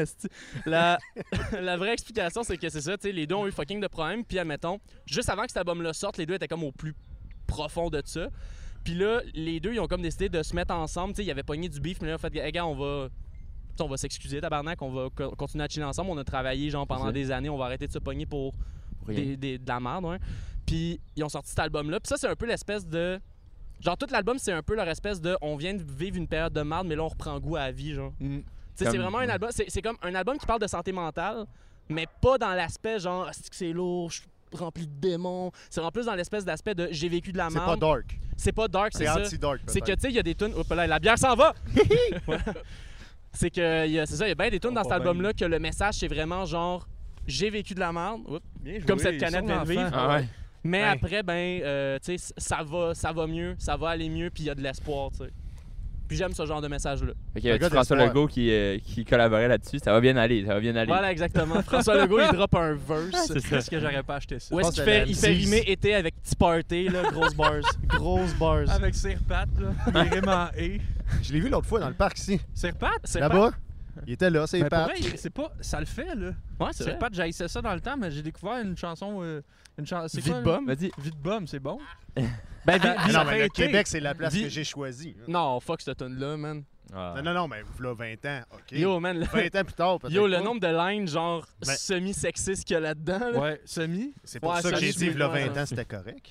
la, la vraie explication, c'est que c'est ça, tu sais, les deux ont eu fucking de problèmes, puis admettons, juste avant que cet album-là sorte, les deux étaient comme au plus profond de ça. Puis là, les deux, ils ont comme décidé de se mettre ensemble, tu sais, ils avaient pogné du beef, mais là, en fait, hey, gars, on va... tu sais, on va s'excuser, tabarnak, on va co- continuer à chiller ensemble. On a travaillé genre pendant C'est ça. des années, on va arrêter de se pogner pour Rien. des, des- de la merde, ouais. Puis ils ont sorti cet album-là. Puis ça, c'est un peu l'espèce de. Genre, tout l'album, c'est un peu leur espèce de. On vient de vivre une période de merde, mais là, on reprend goût à la vie, genre. Mm. Tu sais, Comme- c'est vraiment un album. C'est c'est comme un album qui parle de santé mentale, mais pas dans l'aspect genre, Ah, c'est que c'est lourd, je suis rempli de démons. C'est en plus dans l'espèce d'aspect de j'ai vécu de la C'est pas merde. dark. C'est pas dark, c'est C'est ça. anti-dark. C'est que, peut-être. tu sais, il y a des tunes. Hop là, la bière s'en va! Ouais. C'est que, il y a- c'est ça, il y a bien des tunes dans cet pas bien. album-là que le message, c'est vraiment genre, j'ai vécu de la merde, Oups. Bien comme joué, cette canette sur vient de l'enfant. vivre. Ah ouais. Mais Ouais. après, ben, euh, tu sais, ça va, ça va mieux, ça va aller mieux, puis il y a de l'espoir, tu sais. Puis j'aime ce genre de message-là. Fait Un qu'il y gars a François d'espoir. Legault qui, euh, qui collaborait là-dessus. Ça va bien aller, ça va bien aller. Voilà, exactement. François Legault, il drop un verse. C'est ça. Est-ce que j'aurais pas acheté ça? Où est-ce pense qu'il que fait, la il fait M six. rimer été avec petit party, là, grosse bars. Grosse bars. Avec Sirpat, là. Il rime en E. Je l'ai vu l'autre fois dans le parc ici. Sirpat? C'est Là-bas. Il était là, c'est Mais pour pas. vrai, il- c'est pas... Ça le fait, là. pas... Ouais, c'est vrai. Sirpat, j'haïssais ça dans le temps, mais j'ai découvert une chanson... euh, une chanson... C'est Vite quoi, là? bombe. Vas-y. Vite bombe, c'est bon. Ben, vi- Ah, vi- Non, ça mais fait le été. Québec, c'est la place Vi- que j'ai choisie. Non, fuck cette tune-là, man. Ah. Non, non, non, mais là, vingt ans, OK. Yo, man, le... vingt ans plus tard, peut-être. Yo, le pas. nombre de lines, genre, Ben- semi-sexistes qu'il y a là-dedans, là. Ouais, semi. C'est pour Ouais, ça que ça, j'ai je dit, suis là, d'accord, vingt ça. ans, c'était correct.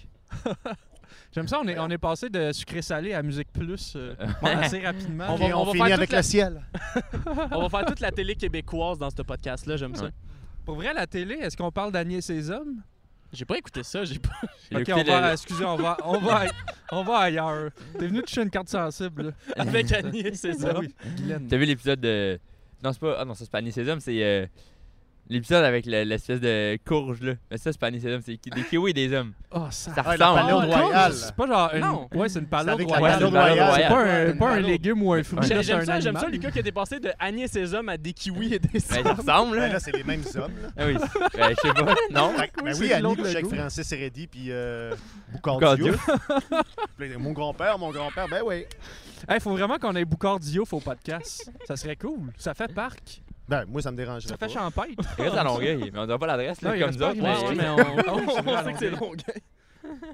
J'aime ça, on est, on est passé de sucré-salé à musique plus euh, assez rapidement. On OK, va- on, on va finit faire avec toute la- le ciel. On va faire toute la télé québécoise dans ce podcast-là, j'aime ça. Ouais. Pour vrai, la télé, est-ce qu'on parle d'Agnès et ses hommes? J'ai pas écouté ça, j'ai pas... J'ai Ok, écouté on va, le- excusez, on va, on va, on va ailleurs. T'es venu toucher une carte sensible, là. Avec Annie, c'est ça. Ben oui, Guylaine. T'as vu l'épisode de. Non, c'est pas. Ah non, ça c'est pas Annie Sésame, c'est. euh, L'épisode avec le- l'espèce de courge là. Mais ça, c'est pas Annie Sésame, c'est qui- des kiwis des hommes. Oh, ça... Ça Ah, la ressemble. palourde Ah, royale. C'est pas genre une... Non. Ouais, c'est une palourde avec la royale. palourde Ouais, c'est une royale. C'est pas un, Une pas un palourde. légume ou un fruit, J'ai- là, c'est J'aime un ça, j'aime animal. ça, Lucas, qui a dépassé de Annie et ses hommes à des kiwis et des Ben, ça sables. ressemble Ben là. là, c'est les mêmes hommes. Là. Ah oui. Ben, je sais pas. Non. Fait que- Ben c'est oui, Claude Annie couche avec Legault. Francis Reddy puis euh, Boucardio. Boucardio. Puis mon grand-père, mon grand-père, ben oui. Hey, faut vraiment qu'on ait Boucardio au podcast. Ça serait cool. Ça fait parc. Ben, moi, ça me dérangerait Ça pas. fait champêtre. Il reste à Longueuil, mais on dirait pas l'adresse là, Non, il comme reste nous pas autres. à Ouais, mais- ouais, mais on, Ah oui, on c'est vrai, sait que c'est Longueuil. Longueuil.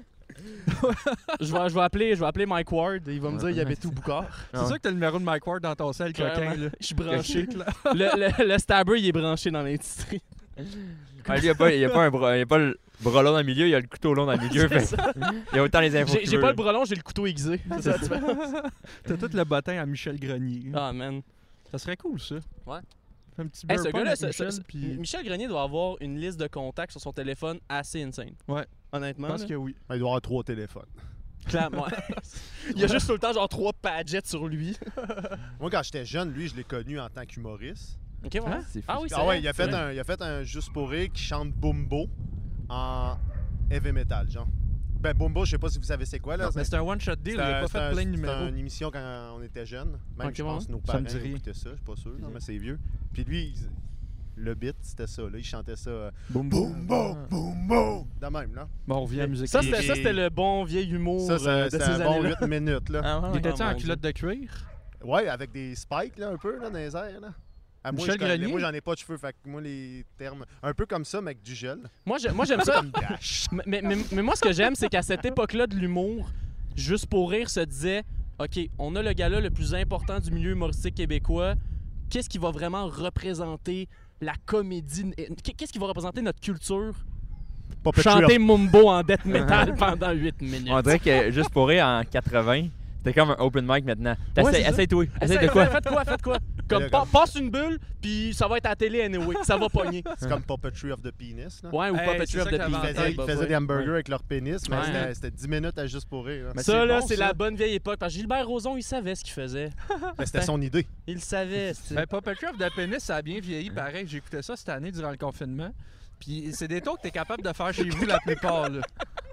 je, vais, je, vais appeler, je vais appeler Mike Ward. Il va me dire il y avait tout Boucard. C'est Ah sûr ouais. que t'as le numéro de Mike Ward dans ton sel, coquin. Clairement. Là. Je suis branché. le, le, le stabber, il est branché dans l'industrie. Ah, lui, il n'y a, pas- il a, pas un bras- il a pas le bras long dans le milieu, il a le couteau long dans le milieu. C'est fait- ça. il a autant les infos. J'ai que tu j'ai veux, pas là. le bras long, j'ai le couteau aiguisé. C'est ça, tu fais. T'as tout le bottin à Michel Grenier. Ah, man. Ça serait cool, ça. Ouais. Fais un petit Hey, ce beer pong gars-là, avec ce- ce- Michel, ce- puis Michel Grenier doit avoir une liste de contacts sur son téléphone assez insane. Ouais. Je Honnêtement. pense là. que oui. Il doit avoir trois téléphones. Clairement. Il y a juste tout le temps genre trois Padgets sur lui. Moi, quand j'étais jeune, lui, je l'ai connu en tant qu'humoriste. Ok, ouais. Hein? C'est fou. Ah oui, c'est Ah vrai, ouais, il a, c'est fait vrai. un, il a fait un Juste pour rire qui chante Bumbo en heavy metal, genre. Ben, Bumbo, je sais pas si vous savez c'est quoi, là. Mais c'est un one-shot deal, il a pas c'est fait un- plein de c'est numéros. une émission quand on était jeune. Même, Ok, je ouais. pense, nos Ça parents me dit rien. écoutaient ça, je suis pas sûr, non, mais c'est vieux. Puis lui, il- le beat, c'était ça, là. Il chantait ça. euh, Boum, boum. Bumbo, Bumbo! De même, là. Bon, on revient à la musique. Ça, Et- c'était ça, c'était le bon vieil humour Ça, euh, c'est de c'est ces un bon années-là. huit minutes, là. Ah, ouais, Il ouais. était-tu Oh, en mon culotte de cuir? Ouais, avec des spikes, là, un peu, là, dans les airs, là. Ah, moi, Michel je connais- Grenier? moi, j'en ai pas de cheveux, fait que moi, les termes. Un peu comme ça, mais avec du gel. Moi, j'ai- moi, j'aime ça. Comme Dash. mais, mais, mais- mais moi, ce que j'aime, c'est qu'à cette époque-là de l'humour, Juste pour rire se disait OK, on a le gars-là le plus important du milieu humoristique québécois. Qu'est-ce qui va vraiment représenter la comédie? Qu'est-ce qui va représenter notre culture? Puppetry Chanter of- Mumbo en death metal pendant huit minutes. On dirait que juste pour rire en quatre-vingts, c'était comme un open mic maintenant. Ouais, Essaye, c'est ça. essaye-toi. Essaye Essaye- de quoi? Faites quoi? Faites quoi? Comme là, pa- comme- passe une bulle, puis ça va être à la télé anyway. Ça va pogner. C'est comme Puppetry of the Penis, là. Ouais, ou Hey, Puppetry c'est of ça the que j'avais Ils Penis. entendu. faisaient, ils Bob, faisaient ouais. des hamburgers avec leur pénis, mais Ouais. c'était- c'était dix minutes à Juste pour rire. là. Mais Ça, c'est là, bon, c'est ça. la bonne vieille époque. Parce que Gilbert Rozon, il savait ce qu'il faisait. Mais c'était son idée. Il le savait. c'est- Ben, Puppetry of the Penis, ça a bien vieilli. Pareil, j'ai écouté ça cette année durant le confinement. Puis c'est des tons que t'es capable de faire chez vous la plupart, là.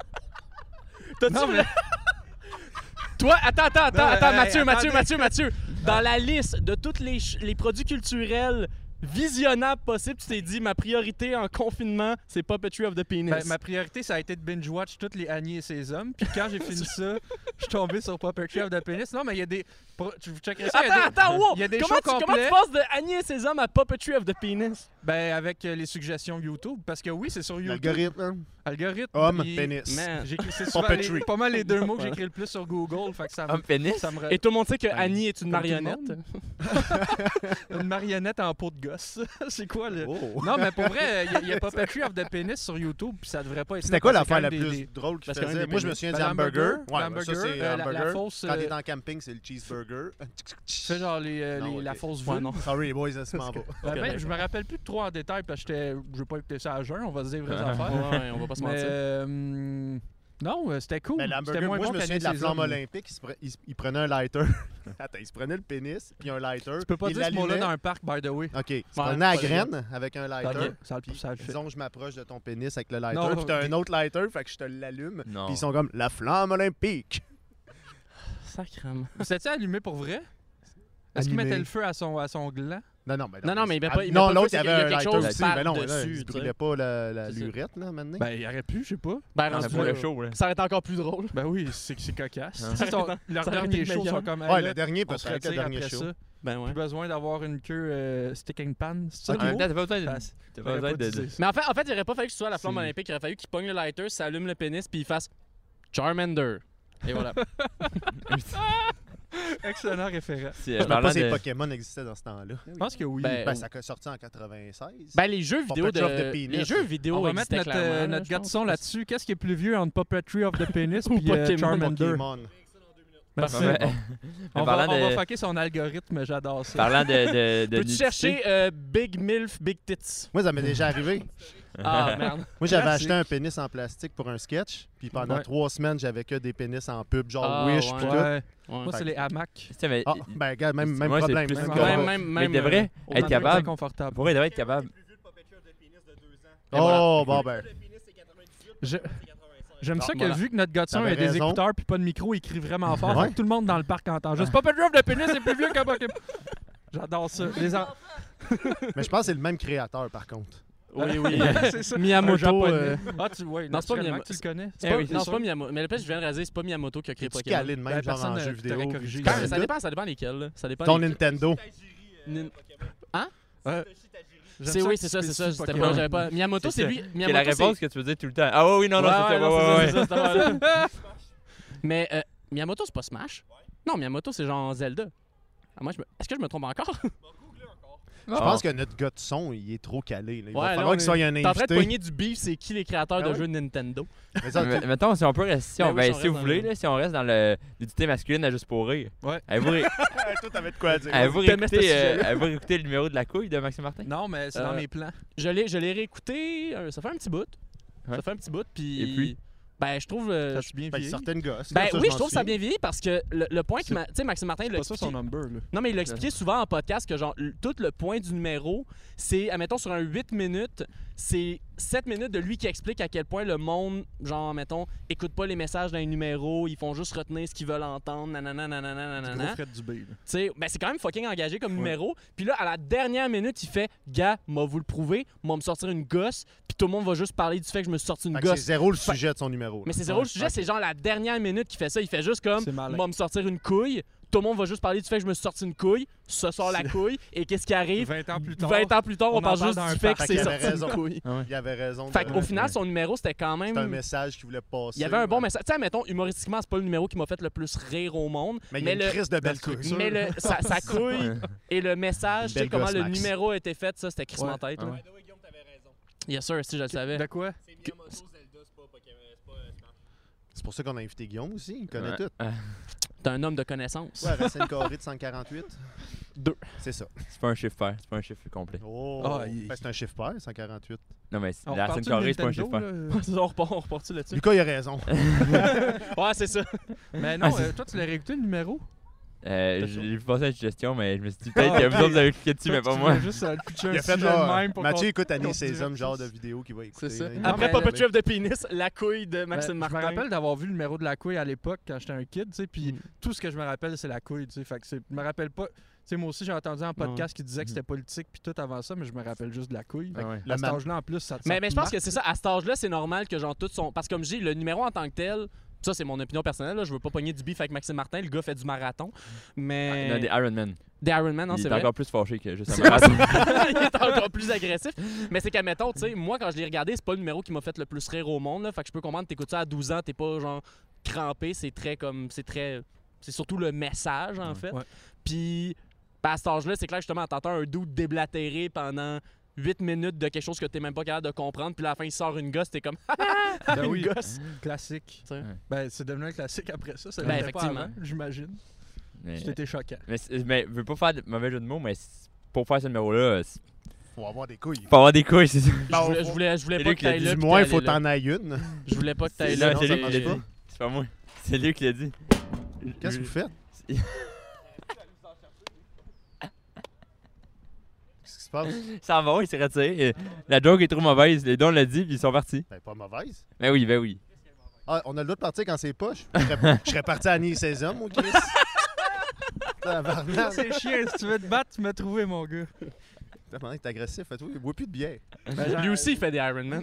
T'as-tu Non, vu- mais- Toi, attends, attends, attends, Non, attends, hey, Mathieu, Mathieu, attendez. Mathieu, Mathieu. Dans la liste de tous les, ch- les produits culturels visionnables possibles, tu t'es dit ma priorité en confinement, c'est Puppetry of the Penis. Ben, ma priorité, ça a été de binge-watch toutes les Annie et ses hommes. Puis quand j'ai fini ça, je suis tombé sur Puppetry of the Penis. Non, mais il y a des... pro- Tu vous checkerez ça, il y a Attends, des... attends, wow! il y a des comment, shows tu, comment complets. tu passes de Annie et ses hommes à Puppetry of the Penis? Ben, avec euh, les suggestions YouTube. Parce que oui, c'est sur YouTube. L'algorithme, hein? Algorithme. Homme, puis- pénis. Man. J'écris c'est souvent Puppetry. les- pas mal les deux mots que j'écris le plus sur Google. Fait que ça me... Homme pénis? ça me re- Et tout le monde sait que Ben, Annie est une comme tout le marionnette. Une marionnette en peau de gosse. C'est quoi le... Oh. Non, mais pour vrai, il y, a- y a Puppetry of the Penis sur YouTube, puis ça devrait pas être C'était là quoi parce que l'affaire c'est la quand même plus des- des- drôle qu'il parce qu'il y a faisait? un des Moi, je me pénis. souviens Ben, du hamburger. l'hamburger, Ouais, ben, ça, l'hamburger, c'est euh, la- la hamburger. fausse, Quand euh, t'es en camping, c'est le cheeseburger. Tu fais genre les, euh, Non, les- la ok. fausse Ouais, vue. non. Sorry, les boys, ça se m'en va. Ben, Correct. ben, je me rappelle plus de trop en détail parce que j'étais- je veux pas écouter ça à jeun, on va se dire vraies affaires. Ouais, ouais, on va pas se Mais mentir. euh, hum, non, euh, c'était cool. Mais C'était l'hamburger, moins moi, bon je me souviens de la qu'Annie et ses flamme hommes. olympique. Il, se pre- il se- il prenait un lighter. Attends, il se prenait le pénis, puis un lighter. Tu peux pas il dire ce mot-là l'allumait. dans un parc, by the way. OK. Il se Ouais, prenait la pas graine avec un Ça, lighter. le- ça, le- Puis, ça le fait. disons que je m'approche de ton pénis avec le lighter, Non, puis t'as des- un autre lighter, fait que je te l'allume. Non. Puis ils sont comme la flamme olympique. Sacrement. C'était-tu allumé pour vrai? Est-ce qu'il Allumé. mettait le feu à son, à son gland? Non, non, mais Non, non, mais il met Ah, pas- il met non, pas le l'autre, feu, il y c'est qu'il y a avait un quelque lighter chose aussi. par Mais non, là, dessus, il se tu brûlait sais. pas la, la C'est ça. lurette, là, maintenant. Ben, il aurait pu, je sais pas. Ben, Ah, rendu ça pourrait là, chaud, là. ça aurait été encore plus drôle. Ben oui, c'est c'est cocasse. Ah. Tu sais, son- Ça leurs aurait derniers été shows meilleur. sont comme... Ouais, hey, le là, dernier, on se peut-être, le retire dernier après show. ça. Ben ouais. Plus besoin d'avoir une queue euh, stick and pan. C'est ça En le même mot? temps, t'as pas besoin de. Ça- T'as j'aurais pas besoin pas de. dit de- ça. Mais en fait, en fait, il aurait pas fallu que ce soit à la flamme C'est- olympique. Il aurait fallu qu'il pogne le lighter, s'allume le pénis, puis il fasse Charmander. Et voilà. Excellent référent. C'est, Je euh, ne sais pas parlant si les de- Pokémon existaient dans ce temps-là. Je pense que oui. Ben, Ben, ça a sorti en quatre-vingt-seize. Ben, les jeux vidéo Puppetry of de. the Penis. Les jeux vidéo on va mettre existaient notre, clairement, euh, là, notre je gars de pense. son là-dessus. Qu'est-ce qui est plus vieux entre Puppetry of the Penis Ou et euh, Pokémon. Charmander? Pokémon. Merci. Ouais. On va, Parlant on va de- fucker son algorithme, j'adore ça. Parlant de. de, de Peux-tu nudité, chercher euh, Big Milf, Big Tits? Moi, ça m'est déjà arrivé. Ah, merde. Moi, j'avais Merci. acheté un pénis en plastique pour un sketch. Puis pendant Ouais. trois semaines, j'avais que des pénis en pub, genre Ah, Wish, ouais. puis Ouais. tout. Ouais. Moi, c'est les hamacs. Tu sais, mais. Ah, ben, gars, même, même Moi, c'est problème. plus- Même Ouais, combat. Même, même, Mais même. il devrait euh, être au- capable. confortable. Pour vrai, il devrait être capable. Plus vu le Puppetry of the Penis de deux ans. Et voilà. Oh, bon, ben. Le pénis, c'est quatre-vingt-dix-huit, Je- le pénis, c'est quatre-vingt-cinq. J'aime Ah, ça que voilà. vu que notre gars de son a T'avais des raison. écouteurs puis pas de micro, il crie vraiment fort. Ouais. Fait que tout le monde dans le parc entend juste Puppetry of the Penis, c'est plus vieux qu'un Pokémon. J'adore ça. Les en- Mais je pense que c'est le même créateur, par contre. Oui, oui. c'est ça. Un Miyamoto. japonais. euh, Ah, tu ouais, Non, c'est pas naturellement Miyamo- que tu le connais. c'est Eh pas- oui, c'est non, c'est sûr. pas Miyamoto. Mais le fait, je viens de réaliser, c'est pas Miyamoto qui a créé Es-tu Pokémon. calé de même, Ben, genre personne en ne- jeu t'aurait vidéo? corrigé. puis Quand- tout? ça dépend, ça dépend lesquels. là. Ça dépend Ton lesquels. Nintendo. Nin- Ouais. Satoshi Tajiri. J'aime C'est ça oui, que c'est tu ça, c'est ça. spécifies C'était Pokémon. pas, j'avais pas. Miyamoto, C'est c'est ça. lui. C'est la Miyamoto, réponse c'est- que tu veux dire tout le temps. Ah oui, oui, non, non, Ouais, c'est ça. ouais, non, ouais, c'est ouais, ça, c'est ça, c'est ça. Smash. Mais euh, Miyamoto, c'est pas Smash. Non, Miyamoto, c'est genre Zelda. Ah, moi, je me... Est-ce que je me trompe encore? Bon, google encore. Je pense que notre gars de son, il est trop calé. Là. Il Ouais, va là, falloir on qu'il est- soit un T'es en train de invité. pogner du beef, c'est qui les créateurs Ah de ouais? jeux Nintendo? Mais ça, Mais, mettons, si on peut rester, si, Ben on, oui, ben, si on si reste vous dans voulez, le- là, si on reste dans le l'utilité masculine à juste pour rire. Ouais. Avez-vous ré- Toi, t'avais de quoi dire. avez-vous T'aimais ce réécouté, euh, sujet-là? avez-vous réécouté le numéro de la couille de Maxime Martin? Non, mais c'est dans Euh, mes plans. Je l'ai, je l'ai réécouté, euh, ça fait un petit bout. Ouais. Ça fait un petit bout, puis... Et puis? Ben, je trouve... euh, Ça je- se bien Ben, vieilli. certaines gosses. Ben là, ça, oui, je m'en trouve ça souviens. bien vieilli parce que le, le point que... C'est- ma- Tu sais, Maxime Martin, il C'est l'a pas ça expliqué... son number, là. Non, mais il l'a expliqué souvent en podcast que, genre, l- tout le point du numéro, c'est, admettons, sur un huit minutes, c'est sept minutes de lui qui explique à quel point le monde, genre, mettons, écoute pas les messages d'un numéro, ils font juste retenir ce qu'ils veulent entendre, nanana, nanana, Du nanana. gros Fred Dubé, là. Tu sais, ben c'est quand même fucking engagé comme Ouais. numéro. Puis là, à la dernière minute, il fait Gars, m'a vous le prouver, m'a me sortir une gosse, puis tout le monde va juste parler du fait que je me suis sorti une Fait que c'est gosse. zéro le Fait- sujet de son numéro. Mais là. c'est zéro Ouais, le sujet, ok. c'est genre la dernière minute qu'il fait ça. Il fait juste comme C'est malin. m'a me sortir une couille. Tout le monde va juste parler du fait que je me suis sorti une couille. Ce sort la C'est- couille. Et qu'est-ce qui arrive? vingt ans plus tard. vingt ans plus tard, on, on en parle parle juste dans du un fait parc. que Fait c'est qu'il avait sorti une raison. couille. Ah ouais. Il avait raison. Fait de- qu'au final, son numéro, c'était quand même. C'est un message qu'il voulait passer. Il y avait un bon message. Tu sais, mettons, humoristiquement, c'est pas le numéro qui m'a fait le plus rire au monde. Mais il y mais a une le- crise de belle couille. Mais le, sa, sa couille Ouais. et le message, tu sais, Belle comment gosse, le Max. numéro a été fait, ça, c'était crissement Ouais. tête. là. Ouais. By the way, Guillaume, t'avais raison. Yes, sir, si je le savais. De quoi? C'est Miyamoto Zelda, c'est pas Pokémon, c'est pas euh, Smash. C'est pour ça qu'on a invité Guillaume aussi. Il connaît Ouais. tout. Ah, T'es un homme de connaissance. Ouais, Racine carrée de cent quarante-huit. Deux. C'est ça. c'est pas un chiffre pair, c'est pas un chiffre complet. Oh, Ah, il- ben, c'est un chiffre pair, cent quarante-huit. Non, mais On la racine repart-tu de carrée, c'est pas un chiffre Nintendo, pair. là? C'est ça, on repart, on repart-tu là-dessus? Lucas, il a raison. Ouais, c'est ça. Mais non, euh, toi, tu l'as réécouté le numéro? Euh, T'as J'ai passé à la suggestion, mais je me suis dit peut-être que Ah, vous ok. autres vous avez cliqué dessus, mais Toi, pas tu moi. voulais juste euh, le pitcher Il un a fait sujet ah, de même pour Mathieu qu'on- écoute Annie qu'on Sésame, dirait genre plus. de vidéo qu'il va écouter. C'est ça. là. Non, Après mais- Puppet Chef de Pénis, la couille de Ben, Maxime je Martin. me rappelle d'avoir vu le numéro de la couille à l'époque quand j'étais un kid, tu sais, puis Mm. tout ce que je me rappelle, c'est la couille, tu sais. Fait que c'est- je me rappelle pas. Tu sais, moi aussi, j'ai entendu un podcast qui disait que c'était politique puis tout avant ça, mais je me rappelle juste de la couille. Ah ouais. Le À cet man- âge-là, en plus, ça te Mais, ça mais te je pense marque. que c'est ça. À cet âge-là, c'est normal que genre tout son. Parce que comme je dis, le numéro en tant que tel, ça c'est mon opinion personnelle. Là, je veux pas pogner du beef avec Maxime Martin. Le gars fait du marathon. Mais. Non, des Iron Man. Des Iron Man, non, Il c'est est vrai. encore plus fâché que juste C'est un marathon. il est encore plus agressif. Mais c'est qu'admettons, tu sais, moi quand je l'ai regardé, c'est pas le numéro qui m'a fait le plus rire au monde. Là, fait que je peux comprendre, t'écoutes ça à douze ans, t'es pas genre crampé. C'est très comme. C'est très. C'est surtout le message en fait. Ouais. Puis. ben, à cet âge-là, c'est clair, justement, t'entends un dude déblatérer pendant huit minutes de quelque chose que t'es même pas capable de comprendre, puis à la fin, il sort une gosse, t'es comme Ben une oui. gosse. Classique. Tu sais. Ben, c'est devenu un classique après ça. Ça Ben, l'était pas effectivement. avant, j'imagine. Mais, C'était choquant. mais, c'est- mais je veux pas faire de mauvais jeu de mots, mais c'est- pour faire ce numéro-là, il Faut avoir des couilles. faut avoir des couilles, c'est ça. Je voulais, je voulais, je voulais C'est pas lui que qui l'a t'ailles dit. là. Du puis moins, il t'ailles faut là. t'en aille une. Je voulais pas que t'ailles Non, là. c'est ça lui qui marche l'a pas. dit. C'est pas moi. C'est lui qui l'a dit. Qu'est-ce que vous faites? Qu'est-ce qui se passe? Ça va, il s'est retiré. Euh, La joke est trop mauvaise. Les deux, on l'a dit, puis ils sont partis. Ben, pas mauvaise. Ben oui, ben oui. Ah, on a le droit de partir quand c'est poche. Je serais, je serais parti à Annie Sésame, mon Chris. Tabarnak. C'est chiant. Si tu veux te battre, tu m'as trouvé, mon gars. Tabarnak, t'es agressif. Toi, il boit plus de bière. Ben, Lui aussi, il fait des Iron Man.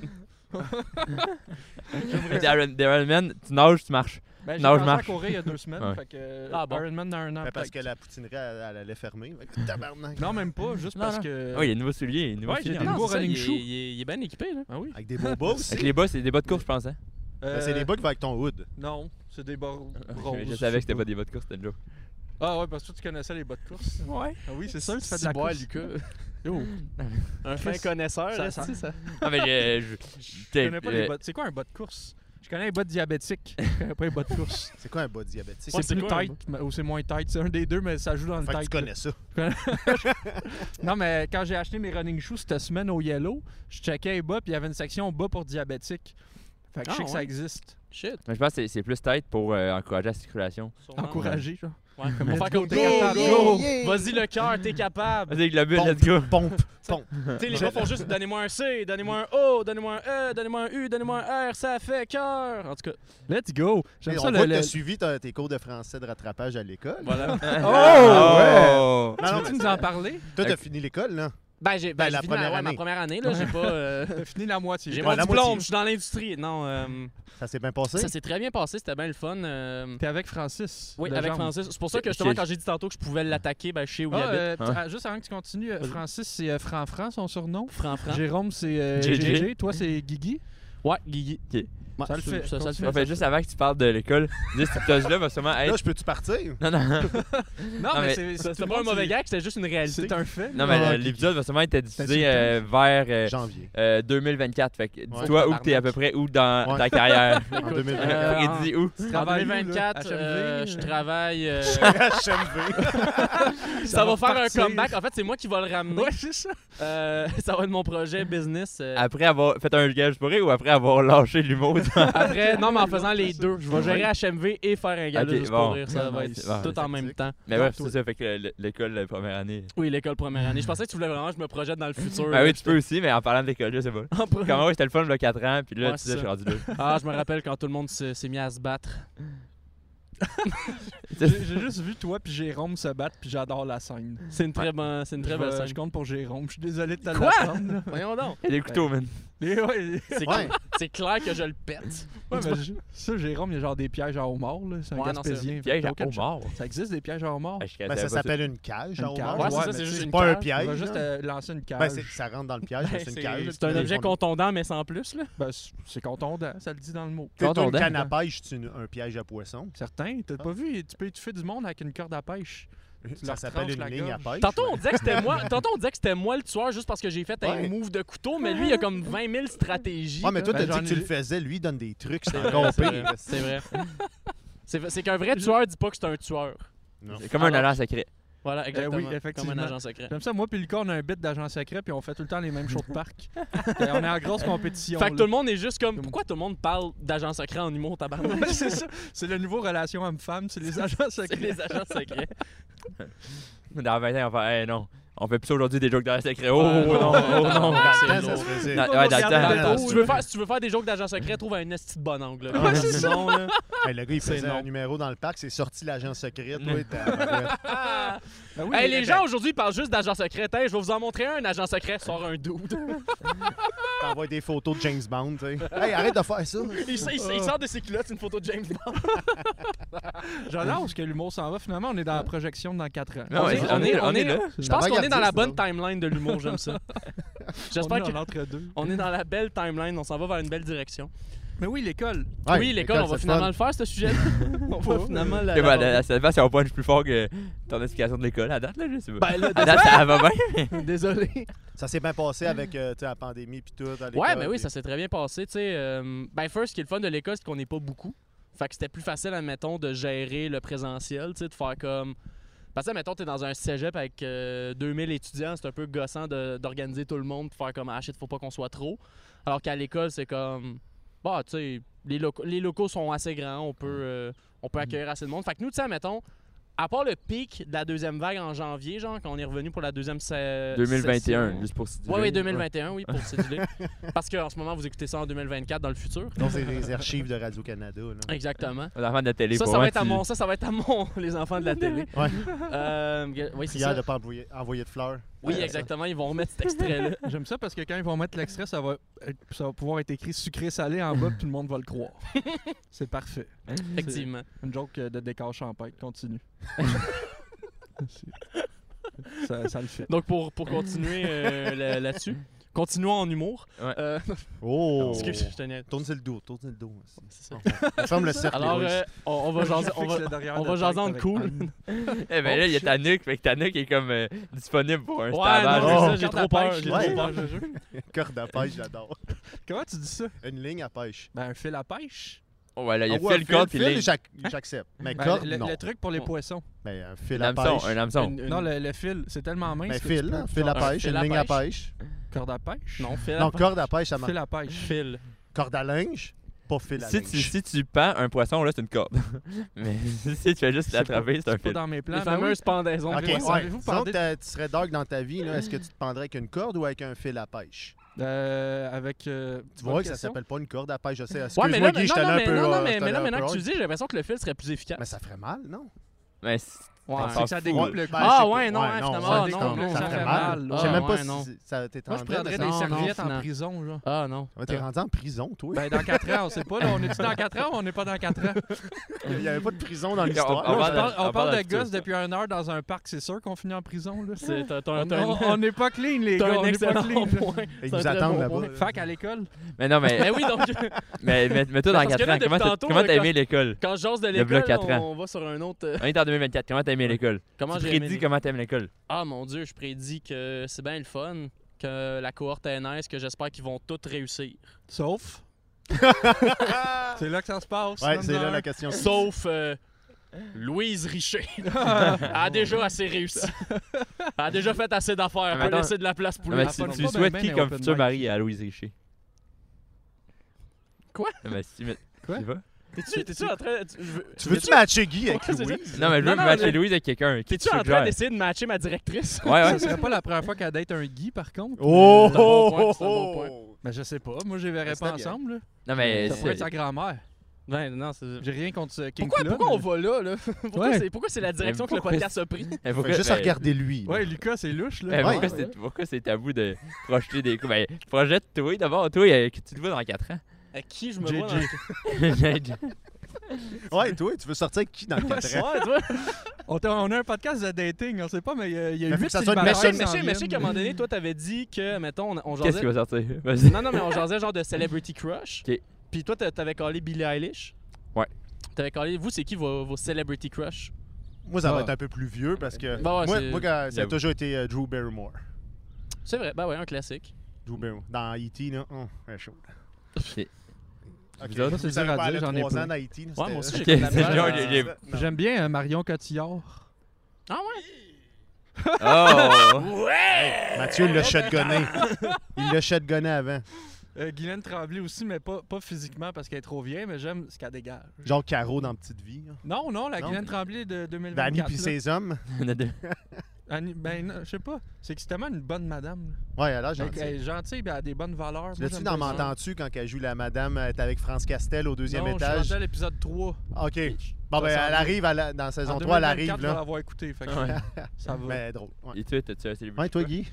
Des Iron, des Iron Man, tu nages, tu marches. Ben, j'ai Non, je commencé à marche. courir il y a deux semaines. Ouais. Fait que, euh, Ah, bon. Iron Man dans un an. Ben, parce que peut-être. la poutinerie, elle, elle allait fermer. Fait que Tabarnak. Non, même pas. Juste Non, parce non. que. Oh, il y a des nouveaux souliers. Des nouveaux Ouais, j'ai souliers, des hein. nouveaux c'est ça, running il est- shoes. Il est, il est bien équipé, là. Ah oui. Avec des bobos aussi. Avec les bas, c'est des bas de course, je pense. Hein? Ben, c'est les bas qui vont avec ton hood. Euh, Non, c'est des bas roses. Je savais que c'était pas des bas de course, c'était une joke. Ah ouais, parce que toi, tu connaissais les bas de course. Ouais. Ah oui, c'est ça, tu fais de la bois, course. Lucas. Yo, Un fin Chris, connaisseur, ça esti, sent. ça. Ah, mais je. je- je connais pas euh, les bas. C'est quoi un bas de course? Je connais les bas diabétiques. Je connais pas les bas de course. C'est quoi un bas diabétique? Ouais, C'est c'est plus quoi, un tight mais- ou c'est moins tight. C'est un des deux, mais ça joue dans le Fait que tight. tu connais ça. Non, mais quand j'ai acheté mes running shoes cette semaine au Yellow, je checkais les bas, puis il y avait une section bas pour diabétiques. Fait que je Ah, sais que ça ouais. existe. Shit. Mais je pense que c'est- c'est plus tête pour euh, encourager la circulation. Sûrement. Encouragé, genre. Ouais, Comme on let's va faire go, comme t'es go, capable, go. go. Vas-y le cœur, t'es capable. Vas-y, globule, Pompe, let's go. pompe, pompe. Tu sais, les gars font juste donnez-moi un C, donnez-moi un O, donnez-moi un E, donnez-moi un U, donnez-moi un R, ça fait cœur. En tout cas, Let's go. Hey, J'aime on ça voit le. que t'as le- suivi ta- tes cours de français de rattrapage à l'école. voilà. Oh! Non, Tu non, veux-tu mais nous en parler? toi, t'as Ok. fini l'école, là. Ben, j'ai ben, Ben, j'ai la fini ma, première ouais, ma année. première année, là. J'ai pas. euh, T'as fini la moitié. J'ai Ouais, mon la diplôme, moitié. je suis dans l'industrie. Non, euh, Ça s'est bien passé? ça s'est très bien passé, c'était bien le fun. euh, T'es avec Francis. Oui, Legendre. avec Francis. C'est pour ça que Chez- justement, chez- quand j'ai dit tantôt que je pouvais l'attaquer, ben, je sais où il Ah, habite. euh, Hein? ah, juste avant que tu continues, euh, Vas-y. Francis, c'est euh, Fran-Fran, son surnom. Franc-franc. Jérôme, c'est euh, J J. G G. Toi, c'est Guigui. Ouais, Guigui. Ok. Ouais, Ça le fait. Ça, ça le Continue. fait. En fait, juste avant que tu parles de l'école, dis cet épisode-là va sûrement être. Là, je peux-tu partir? Non, non. Non, Non, mais c'est C'était tout le pas un monde, mauvais c'est- gag, c'était juste une réalité. C'est un fait. Non, mais Ah, euh, ok. l'épisode va sûrement être diffusé insultant. euh, vers euh, Janvier. euh, deux mille vingt-quatre. Fait que dis-toi où Tabarnak. que t'es à peu près où dans Ouais. ta carrière. En deux mille vingt. Euh, Après, dis où. Tu En travailles où, là? deux mille vingt-quatre, H M V, euh, je euh, travaille. euh, H M V. ça va va faire un repartir. comeback. En fait, c'est moi qui va le ramener. Ouais, c'est ça. Euh, ça va être mon projet business. euh, Après avoir fait un gage pour rire ou après avoir lâché l'humour. Après, non, mais en faisant les deux. Je vais gérer H M V et faire un gala Ok, juste bon. pour rire. Ça va Nice. être Bon, tout en même temps. Mais ouais, c'est ça. Fait que l- l'école, la première année. Oui, l'école première année. Je pensais que tu voulais vraiment que je me projette dans le futur. Ben oui, tu peux aussi, mais en parlant de l'école, je sais pas. En pre- Comment ouais, c'était le fun, là, quatre ans, puis là, Ouais, tu c'est sais, je suis ça. rendu là. Ah, je me rappelle quand tout le monde s'est s'est mis à se battre. J'ai j'ai juste vu toi puis Jérôme se battre puis j'adore la scène. C'est une très, bonne, c'est une très Je belle vais- scène. Je compte pour Jérôme. Je suis désolé de te Quoi? l'apprendre. là. Voyons donc. Il y a des couteaux, man. Les- ouais, C'est Ouais. c'est clair que je le pète. ouais, mais je- ça, Jérôme, il y a genre des pièges à homard. là. C'est un Ouais, non, c'est gaspésien. Piège T'as à aucune homard. chance. Ça existe des pièges à homard? Ah, je Ben, savais ça pas s'appelle une cage, Une à cage. homard. Ouais, c'est ça, mais c'est tu juste sais, une pas un cage. piège. On va juste là. euh, lancer une cage. Ben, c'est- ça rentre dans le piège, mais c'est une C'est cage. c'est un objet contondant, mais sans plus. Là. Ben, c'est- c'est contondant, ça le dit dans le mot. Tu sais, t'as une Contondant. canne à pêche, c'est une- un piège à poisson. Certain, t'as pas vu, tu peux étouffer du monde avec une corde à pêche. Ça leur s'appelle tranches une la ligne à gorge. pêche. Tantôt, on ouais. disait que c'était moi. Tantôt, on disait que c'était moi le tueur juste parce que j'ai fait un Ouais. move de couteau, mais lui, il a comme vingt mille stratégies. Ouais, mais toi, Ben, t'as dit j'en que tu ai- le faisais. Lui, il donne des trucs. C'est C'est encore vrai, c'est pire. vrai, c'est vrai. C'est c'est qu'un vrai tueur dit pas que c'est un tueur. Non. C'est comme un Alors- agent secret. Voilà, exactement. oui, Comme effectivement. un agent secret. Comme ça, moi puis Lucas, on a un bit d'agent secret puis on fait tout le temps les mêmes shows de parc. Et on est en grosse compétition. Fait que là. tout le monde est juste comme. Tout le Pourquoi tout le monde parle d'agent secret en humour, tabarnak? Ouais, c'est ça. C'est le nouveau relation homme-femme, c'est les agents C'est secrets. les agents secrets. Dans vingt ans, on va faire, hey, non, on fait plus aujourd'hui des jokes d'agent secret. Oh, Ah, oh, non, oh, non. Dans le c'est temps, ça lourd. se faisait. Dans- ouais, dans le Regarde temps. la si, tu veux faire, si tu veux faire des jokes d'agent secret, trouve un esti de bon angle. là. Ouais, c'est Sinon, là. Hey, le gars, il C'est faisait non. un numéro dans le parc, c'est sorti l'agent secret. Mm. Toi, t'as- Ah! Ben oui, Hey, mais- les gens aujourd'hui parlent juste d'agent secret. Hey, je vais vous en montrer un, un agent secret. Sort un dude. t'envoies des photos de James Bond. tu sais. Hey, arrête de faire ça. il, il- il sort de ses culottes une photo de James Bond. J'adore où ce que l'humour s'en va. Finalement, on est dans la projection dans quatre ans. Non, ouais, on est- on est là. Je pense qu'on est dans la bonne avant-gardiste, timeline de l'humour, j'aime ça. J'espère on est que dans l'entre-deux. on est dans la belle timeline, on s'en va vers une belle direction. Mais oui, l'école. Ouais, oui, l'école, on va c'est finalement fun. le faire, ce sujet. On va finalement la. Et bah, l'aborder. la savais si on punch plus fort que ton explication de l'école à date, là, je sais pas. Ben là, À date, ça va bien. désolé. Ça s'est bien passé avec euh, tu sais, la pandémie puis tout. à l'école, Ouais, mais oui, puis- ça s'est très bien passé. Tu sais, euh, ben, first, ce qui est le fun de l'école, c'est qu'on n'est pas beaucoup. Fait que c'était plus facile, admettons, de gérer le présentiel, tu sais, de faire comme. Parce que, admettons, t'es dans un cégep avec euh, deux mille étudiants, c'est un peu gossant de- d'organiser tout le monde, de faire comme, ah shit, faut pas qu'on soit trop. Alors qu'à l'école, c'est comme. Bah, tu sais, les, loco- les locaux sont assez grands, on peut, euh, on peut accueillir assez de monde. Fait que nous, tu sais, admettons, à part le pic de la deuxième vague en janvier, genre, quand on est revenu pour la deuxième sa- deux mille vingt et un, session. juste pour se dire. Oui, oui, deux mille vingt et un, oui, pour céduler. Parce qu'en ce moment, vous écoutez ça en deux mille vingt-quatre dans le futur. Donc, c'est les archives de Radio-Canada. là. Exactement. Les enfants de la télé, Ça, pour ça moi, va, être à tu- mon, ça, ça va être à mon, les enfants de la télé. Ouais. Euh, oui, c'est Fier ça. de ne pas envoyer, envoyer de fleurs. Oui, Ouais, exactement. Ils vont remettre cet extrait-là. J'aime ça parce que quand ils vont mettre l'extrait, ça va, être- ça va pouvoir être écrit sucré-salé en bas, puis tout le monde va le croire. C'est parfait. Effectivement. Une joke euh, de décor champêtre. Continue. C'est- ça, ça le fait. Donc, pour, pour continuer euh, là- là-dessus, continuons en humour. Ouais. Euh, Oh! excuse, je tenais. Tourne le dos, tourne le dos. C'est ça. On ferme le cercle. Alors, les boys. euh, on, on va jaser, on va, Fixe le derrière on de va tête jaser en avec cool. Anne. Eh ben là, il y a ta nuque, fait que ta nuque est comme euh, disponible pour un Ouais, stavage. non, c'est Oh. ça, j'ai trop peur. J'ai Ouais. trop peur. Corde à pêche, j'adore. Comment tu dis ça? Une ligne à pêche. Ben, un fil à pêche. Oh, voilà, il y a Ah ouais, fait le code puis fil, ligne. j'ac- j'accepte. Mais Ben, corde, le, non. le truc pour les Oh. poissons. Mais un fil Un à hameçon, pêche. un hameçon. Une- une- Non, le, le fil, c'est tellement mince. Ben, que fil, tu peux- hein, fil à Un pêche, fil une à ligne à pêche. pêche. Corde à pêche? Non, fil. Non, corde à pêche, ça marche. Fil à pêche. Fil. Corde à linge, pas fil à Si linge. tu, si tu pends un poisson, là, c'est une corde. Mais si tu fais juste C'est pas- l'attraper, c'est un C'est pas fil. dans mes plans. Les Ben oui. fameuses pendaisons. Ok, de ouais, poissons. savez-vous ouais. Disons parler- que t'as- tu serais dark dans ta vie, là, est-ce que tu te pendrais avec une corde ou avec un fil à pêche? Euh, avec. euh, Tu bonne vois que ça question. s'appelle pas une corde à pêche, je sais. Ouais, mais Excuse-moi, là, Guy, mais- je non, t'allais non, un mais, peu... non, non, euh, mais, je mais là, t'allais un maintenant peu que tu hard. le dis, j'ai l'impression que le fil serait plus efficace. Mais ça ferait mal, non? Mais si Ouais. On C'est s'en que ça fout. découpe Ouais, le cul. ben, Ah, je sais ouais, pas. non, hein, Ouais, finalement, ça ah, découpe, non, non, ça ça fait fait mal. mal, Je sais là. même pas Ouais, non. si ça Moi, t'étendrait. je prendrais des Non, non, serviettes en finalement. prison, genre. Ah non. Ouais, t'es rendu en prison, toi. Ben, dans quatre ans, on sait pas. Là, on est-tu dans quatre ans ou on n'est pas dans quatre ans? Il n'y avait pas de prison dans On- l'histoire. on Là, parle on de- parle, on on parle parle de de tout gosses ça. depuis une heure dans un parc, c'est sûr qu'on finit en prison. Là. C'est- t'as- t'as un- On t'as un- on- on n'est pas clean, les t'as gars. un On n'est pas excellent clean. là. point. Ils C'est nous un très attendent bon là-bas. point. Fac à l'école. Mais non, mais, Mais oui, donc, mais, mais, mais toi, dans parce que quatre là, ans, depuis comment t'as tantôt, comment là, t'as quand- aimé l'école? quand je jase de Le bloc l'école, quatre ans. on va sur un autre. euh, On est en deux mille vingt-quatre, comment t'as aimé l'école? Comment Tu j'ai aimé prédis les- comment t'aimes l'école? Ah mon dieu, je prédis que c'est bien le fun, que la cohorte est nice, que j'espère qu'ils vont tous réussir. Sauf. C'est là que ça se passe. Ouais, Donne-en c'est là un. la question. Sauf euh, Louise Richer. Elle a déjà assez réussi. Elle a déjà fait assez d'affaires. Elle Mais peut attends. laisser de la place pour Non, lui. mais elle tu, parle tu pas souhaites ben qui ben comme open futur mic. mari à Louise Richer? Quoi? Non, mais si, mais... Quoi? Tu vas? T'es-tu t'es-tu en train... tu- je veux- Tu veux-tu matcher Guy avec Ouais, c'est ça. Louise? Non, mais je veux Non, non, matcher mais- Louise avec quelqu'un. Qui T'es-tu tu en train suggères? d'essayer de matcher ma directrice? Ouais, ouais. Ça serait pas la première fois qu'elle date un Guy, par contre. Oh! C'est un bon point, c'est un bon point. Ben, je sais pas. Moi, je les verrais C'était pas bien. ensemble. Là. Non, mais Ça pourrait être c'est... sa grand-mère. Ben non, c'est... J'ai rien contre ce King Pourquoi, Club. pourquoi on mais- va là, là? Pourquoi Ouais. c'est pourquoi c'est la direction que le pourquoi podcast a pris? Mais pourquoi- Fait juste ben, à regarder lui. là. Ouais, Lucas, c'est louche, ben, là. Ouais. pourquoi c'est- Pourquoi c'est tabou de projeter des coups? Ben, projette-toi d'abord, toi, euh, que tu te vois dans quatre ans. À qui je me J J. vois dans le... Ouais, toi, tu veux sortir avec qui dans le quatre ans? Ouais, tu vois. On, t'a- on a un podcast de dating, on sait pas, mais il y a, il y a Mais faut huit que ça soit une Mais je sais, célibataires mais qui je sais, s'en mais je sais viennent. qu'à un moment donné, toi, t'avais dit que, mettons, on, on Qu'est-ce jasait... qui va sortir? Vas-y. Non, non, mais on jasait genre de Celebrity Crush. Ok. Puis toi, t'a- t'avais callé Billie Eilish. Ouais. T'avais callé... Vous, c'est qui vos, vos Celebrity Crush? Moi, ça va Ah. être un peu plus vieux parce que. Bah ouais, moi, c'est- moi, quand- ça a J'avoue. toujours été euh, Drew Barrymore. C'est vrai, ben ouais, un classique. Drew Barrymore. Dans E T, là. Oh, elle est chaude. Ok. Ok, Vous autres, vous c'est savez dur à pas, dire, elle a j'en ai trois pas. ans dans E T. là, Ouais, c'était- moi aussi, Ok, j'ai comme la c'est blague, genre, euh, il est- Non. J'aime bien euh, Marion Cotillard. Ah ouais? Oh! Mathieu l'a shotgunné. Il l'a shotgunné avant. Euh, Guylaine Tremblay aussi, mais pas, pas physiquement parce qu'elle est trop vieille, mais j'aime ce qu'elle dégage. Genre Caro dans Petite Vie. là. Non, non, la Non. Guylaine Tremblay de deux mille vingt-quatre. Danny puis là. ses hommes. On a deux. Annie- ben, non, je sais pas. C'est que c'est tellement une bonne madame. là. Ouais, elle a l'air Elle, gentille. elle est gentille, ben, elle a des bonnes valeurs. Tu Moi, l'as-tu j'aime dans bien ça. M'entends-tu quand elle joue la madame elle est avec France Castel au deuxième Non, je suis étage? rendu à l'épisode trois. Ok. Bon, ben, Ça s'en elle vient. arrive à la- dans saison En trois, elle deux mille arrive vingt-quatre, je vais là. l'avoir écouté. Fait que Ouais. ça va. Mais elle est drôle. Ouais, Et toi, t'as-tu un célébrité? Ouais, toi, Guy?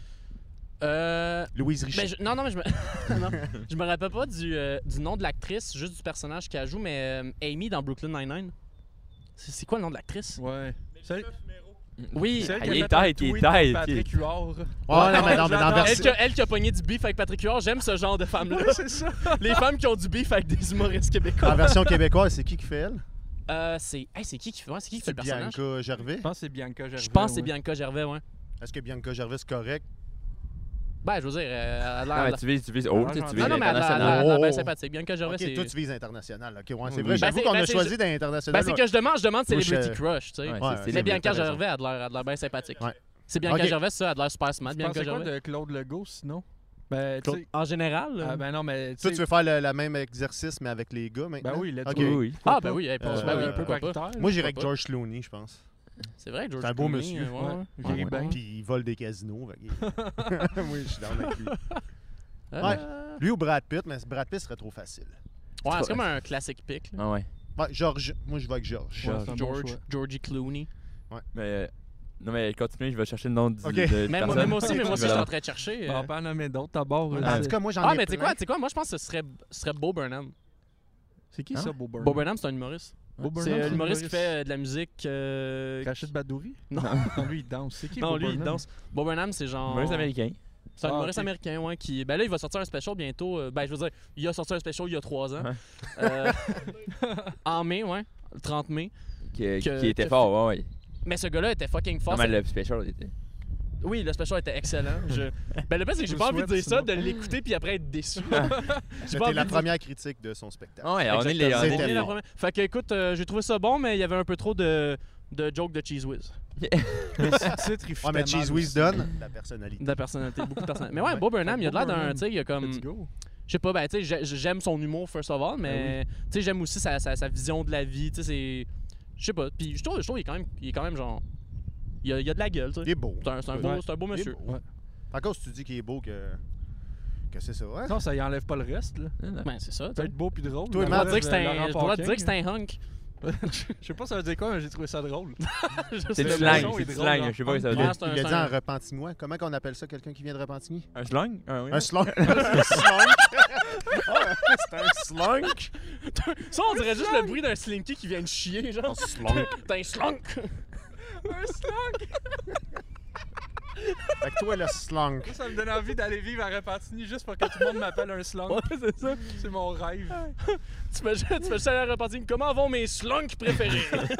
Euh... Louise Richer. Ben, je- non, non, mais je me... non, je me rappelle pas du, euh, du nom de l'actrice, juste du personnage qu'elle joue, mais euh, Amy dans Brooklyn Nine-Nine. C'est c'est quoi le nom de l'actrice? Ouais. Celle, Oui, celle Ah, qui a il est fait un tête, il est tweet tête, contre il est- Patrick Huard. Ouais, non, mais non, mais dans j'adore. elle, version. qui a, elle qui a pogné du beef avec Patrick Huard, j'aime ce genre de femme-là. Ouais, c'est ça. Les femmes qui ont du beef avec des humoristes québécois. En version québécoise, c'est qui qui fait elle? Euh, c'est hey, c'est qui qui fait, ouais, c'est qui qui fait C'est le personnage? Bianca Gervais. Je pense que c'est Bianca Gervais. Je pense que c'est ouais. Bianca Gervais, ouais. Est-ce que Bianca Gervais c'est correct? Ben, je veux dire, euh, elle a Non, l'air- mais tu vises, tu vises haut, tu sais, tu vises Non, non, mais elle a- elle a- elle a l'air Oh, bien oh. sympathique. Bianca Gervais, Ok, c'est... toi tu vises international. Ok, ouais, c'est Oui. vrai. J'avoue Ben, qu'on c'est- a ben, c'est- choisi d'un international. Ben, c'est que je demande, je demande Moi, je- Celebrity Crush, tu sais. Ouais, Ouais, c'est mais Mais célébrité, Bianca t'as raison. Gervais, elle a l'air- elle a l'air bien sympathique. Ouais. C'est Bianca Ok. Gervais, ça, elle a l'air super smart, Tu Bianca pensais quoi Gervais. de Claude Legault, sinon? Ben, tu Claude- sais... En général, Ah, euh, ben non, mais... tu Toi, sais- tu veux faire le, la même exercice, mais avec les gars maintenant? Ben oui, let's Ok. go. Oui, oui. ah, ben oui, hey, Euh, ben oui, un peu pourquoi pas. paritaire. Moi, j'irais avec Pourquoi George Clooney, je pense. C'est vrai, George C'est un beau Clooney, monsieur. euh, ouais, Ouais. ouais. Vieillit Ouais, bien. ouais. Puis il vole des casinos. fait qu'il- Moi, je suis down avec lui. Euh, Ouais. Lui ou Brad Pitt, mais Brad Pitt serait trop facile. Ouais, c'est comme un classique pick. là. Ah ouais. Ouais, George. Moi, je vais avec George. Ouais, c'est un bon George, choix. Georgie Clooney. Mais. euh, Non, mais continue, je vais chercher le nom du. Ok. de Mais moi, personne. mais moi aussi, mais moi aussi, je suis en Voilà. train de chercher. Ben, euh. on peut en nommer d'autres d'abord. Ouais. là, En c'est- tout cas, moi, j'en Ah, ai mais tu sais plein. quoi, tu sais quoi, moi, je pense que ce serait, ce serait Bo Burnham. C'est qui Hein? ça, Bo Burnham? Bo Burnham, c'est un humoriste. Bo Burnham, C'est un un humoriste qui fait euh, de la musique. euh, Rachid Badouri? Non. Non, lui, il danse. C'est qui, Non, Bo lui, il Burnham? danse. Bo Burnham, c'est genre. Humoriste américain. C'est un Ah, humoriste ok. américain, ouais, qui. Ben là, il va sortir un special bientôt. euh, Ben, je veux dire, il a sorti un special il y a trois ans. Ouais. Euh, en mai, ouais. Le trente mai. Qui, Que- qui était que- fort, ouais, ouais. Mais ce gars-là était fucking fort. Non, mais le special était. Oui, le special était excellent. Je... Ben, le pire, c'est que j'ai Je pas envie de souhaite, dire ça, sinon. de l'écouter puis après être déçu. J'ai pas C'était envie la de- première critique de son spectacle. Ah ouais, on est les. Exactement. on est C'était les- la bon. première. Fait que, écoute, euh, j'ai trouvé ça bon, mais il y avait un peu trop de, de jokes de Cheese Whiz. Mais si le titre, il Ouais, mais fitait Cheese mal Whiz aussi. donne la personnalité. De la personnalité, beaucoup de personnalité. Mais ouais, Ouais. Bo Burnham, il a de l'air d'un. Burnham. Tu sais, il y a comme. Let's go. Je sais pas, ben, tu sais, j'ai- j'aime son humour, first of all, mais. Tu sais, j'aime aussi sa, sa, sa vision de la vie. Tu sais, c'est. Je sais pas. Puis je trouve, je trouve qu'il est quand même, il est quand même genre. Il a, il a de la gueule, tu Il sais. est beau. C'est un, c'est un, Ouais. beau, c'est un beau Il est monsieur. beau. Ouais. Encore si tu dis qu'il est beau que, que c'est ça. Ouais. Non, ça y enlève pas le reste, là. Ben, c'est ça. tu Peut sais. être beau puis drôle. Toi, mais Je dois Matt, dire que c'est Laurent un, je dois Paquin, dire que c'est un hunk. Je sais pas ça veut dire quoi, mais j'ai trouvé ça drôle. C'est du le slang, bouchon c'est est du drôle, slang. hein. Je sais pas ce que ça veut Il a, dire. c'est un- il a c'est dit un- en repentignois. Comment qu'on appelle ça, quelqu'un qui vient de Repentigny? Un slang? Ah, oui. Un slunk. Un slunk. Ah, c'est un slunk. Ça, on dirait juste le bruit d'un slinky qui vient de chier, genre. Un slunk. T'as un slunk! Un slunk! Fait que toi, le slunk. Ça me donne envie d'aller vivre à Repentigny juste pour que tout le monde m'appelle un slunk. Ouais, c'est ça. C'est mon rêve. Tu fais juste, tu fais juste aller à Repentigny. Comment vont mes slunks préférés?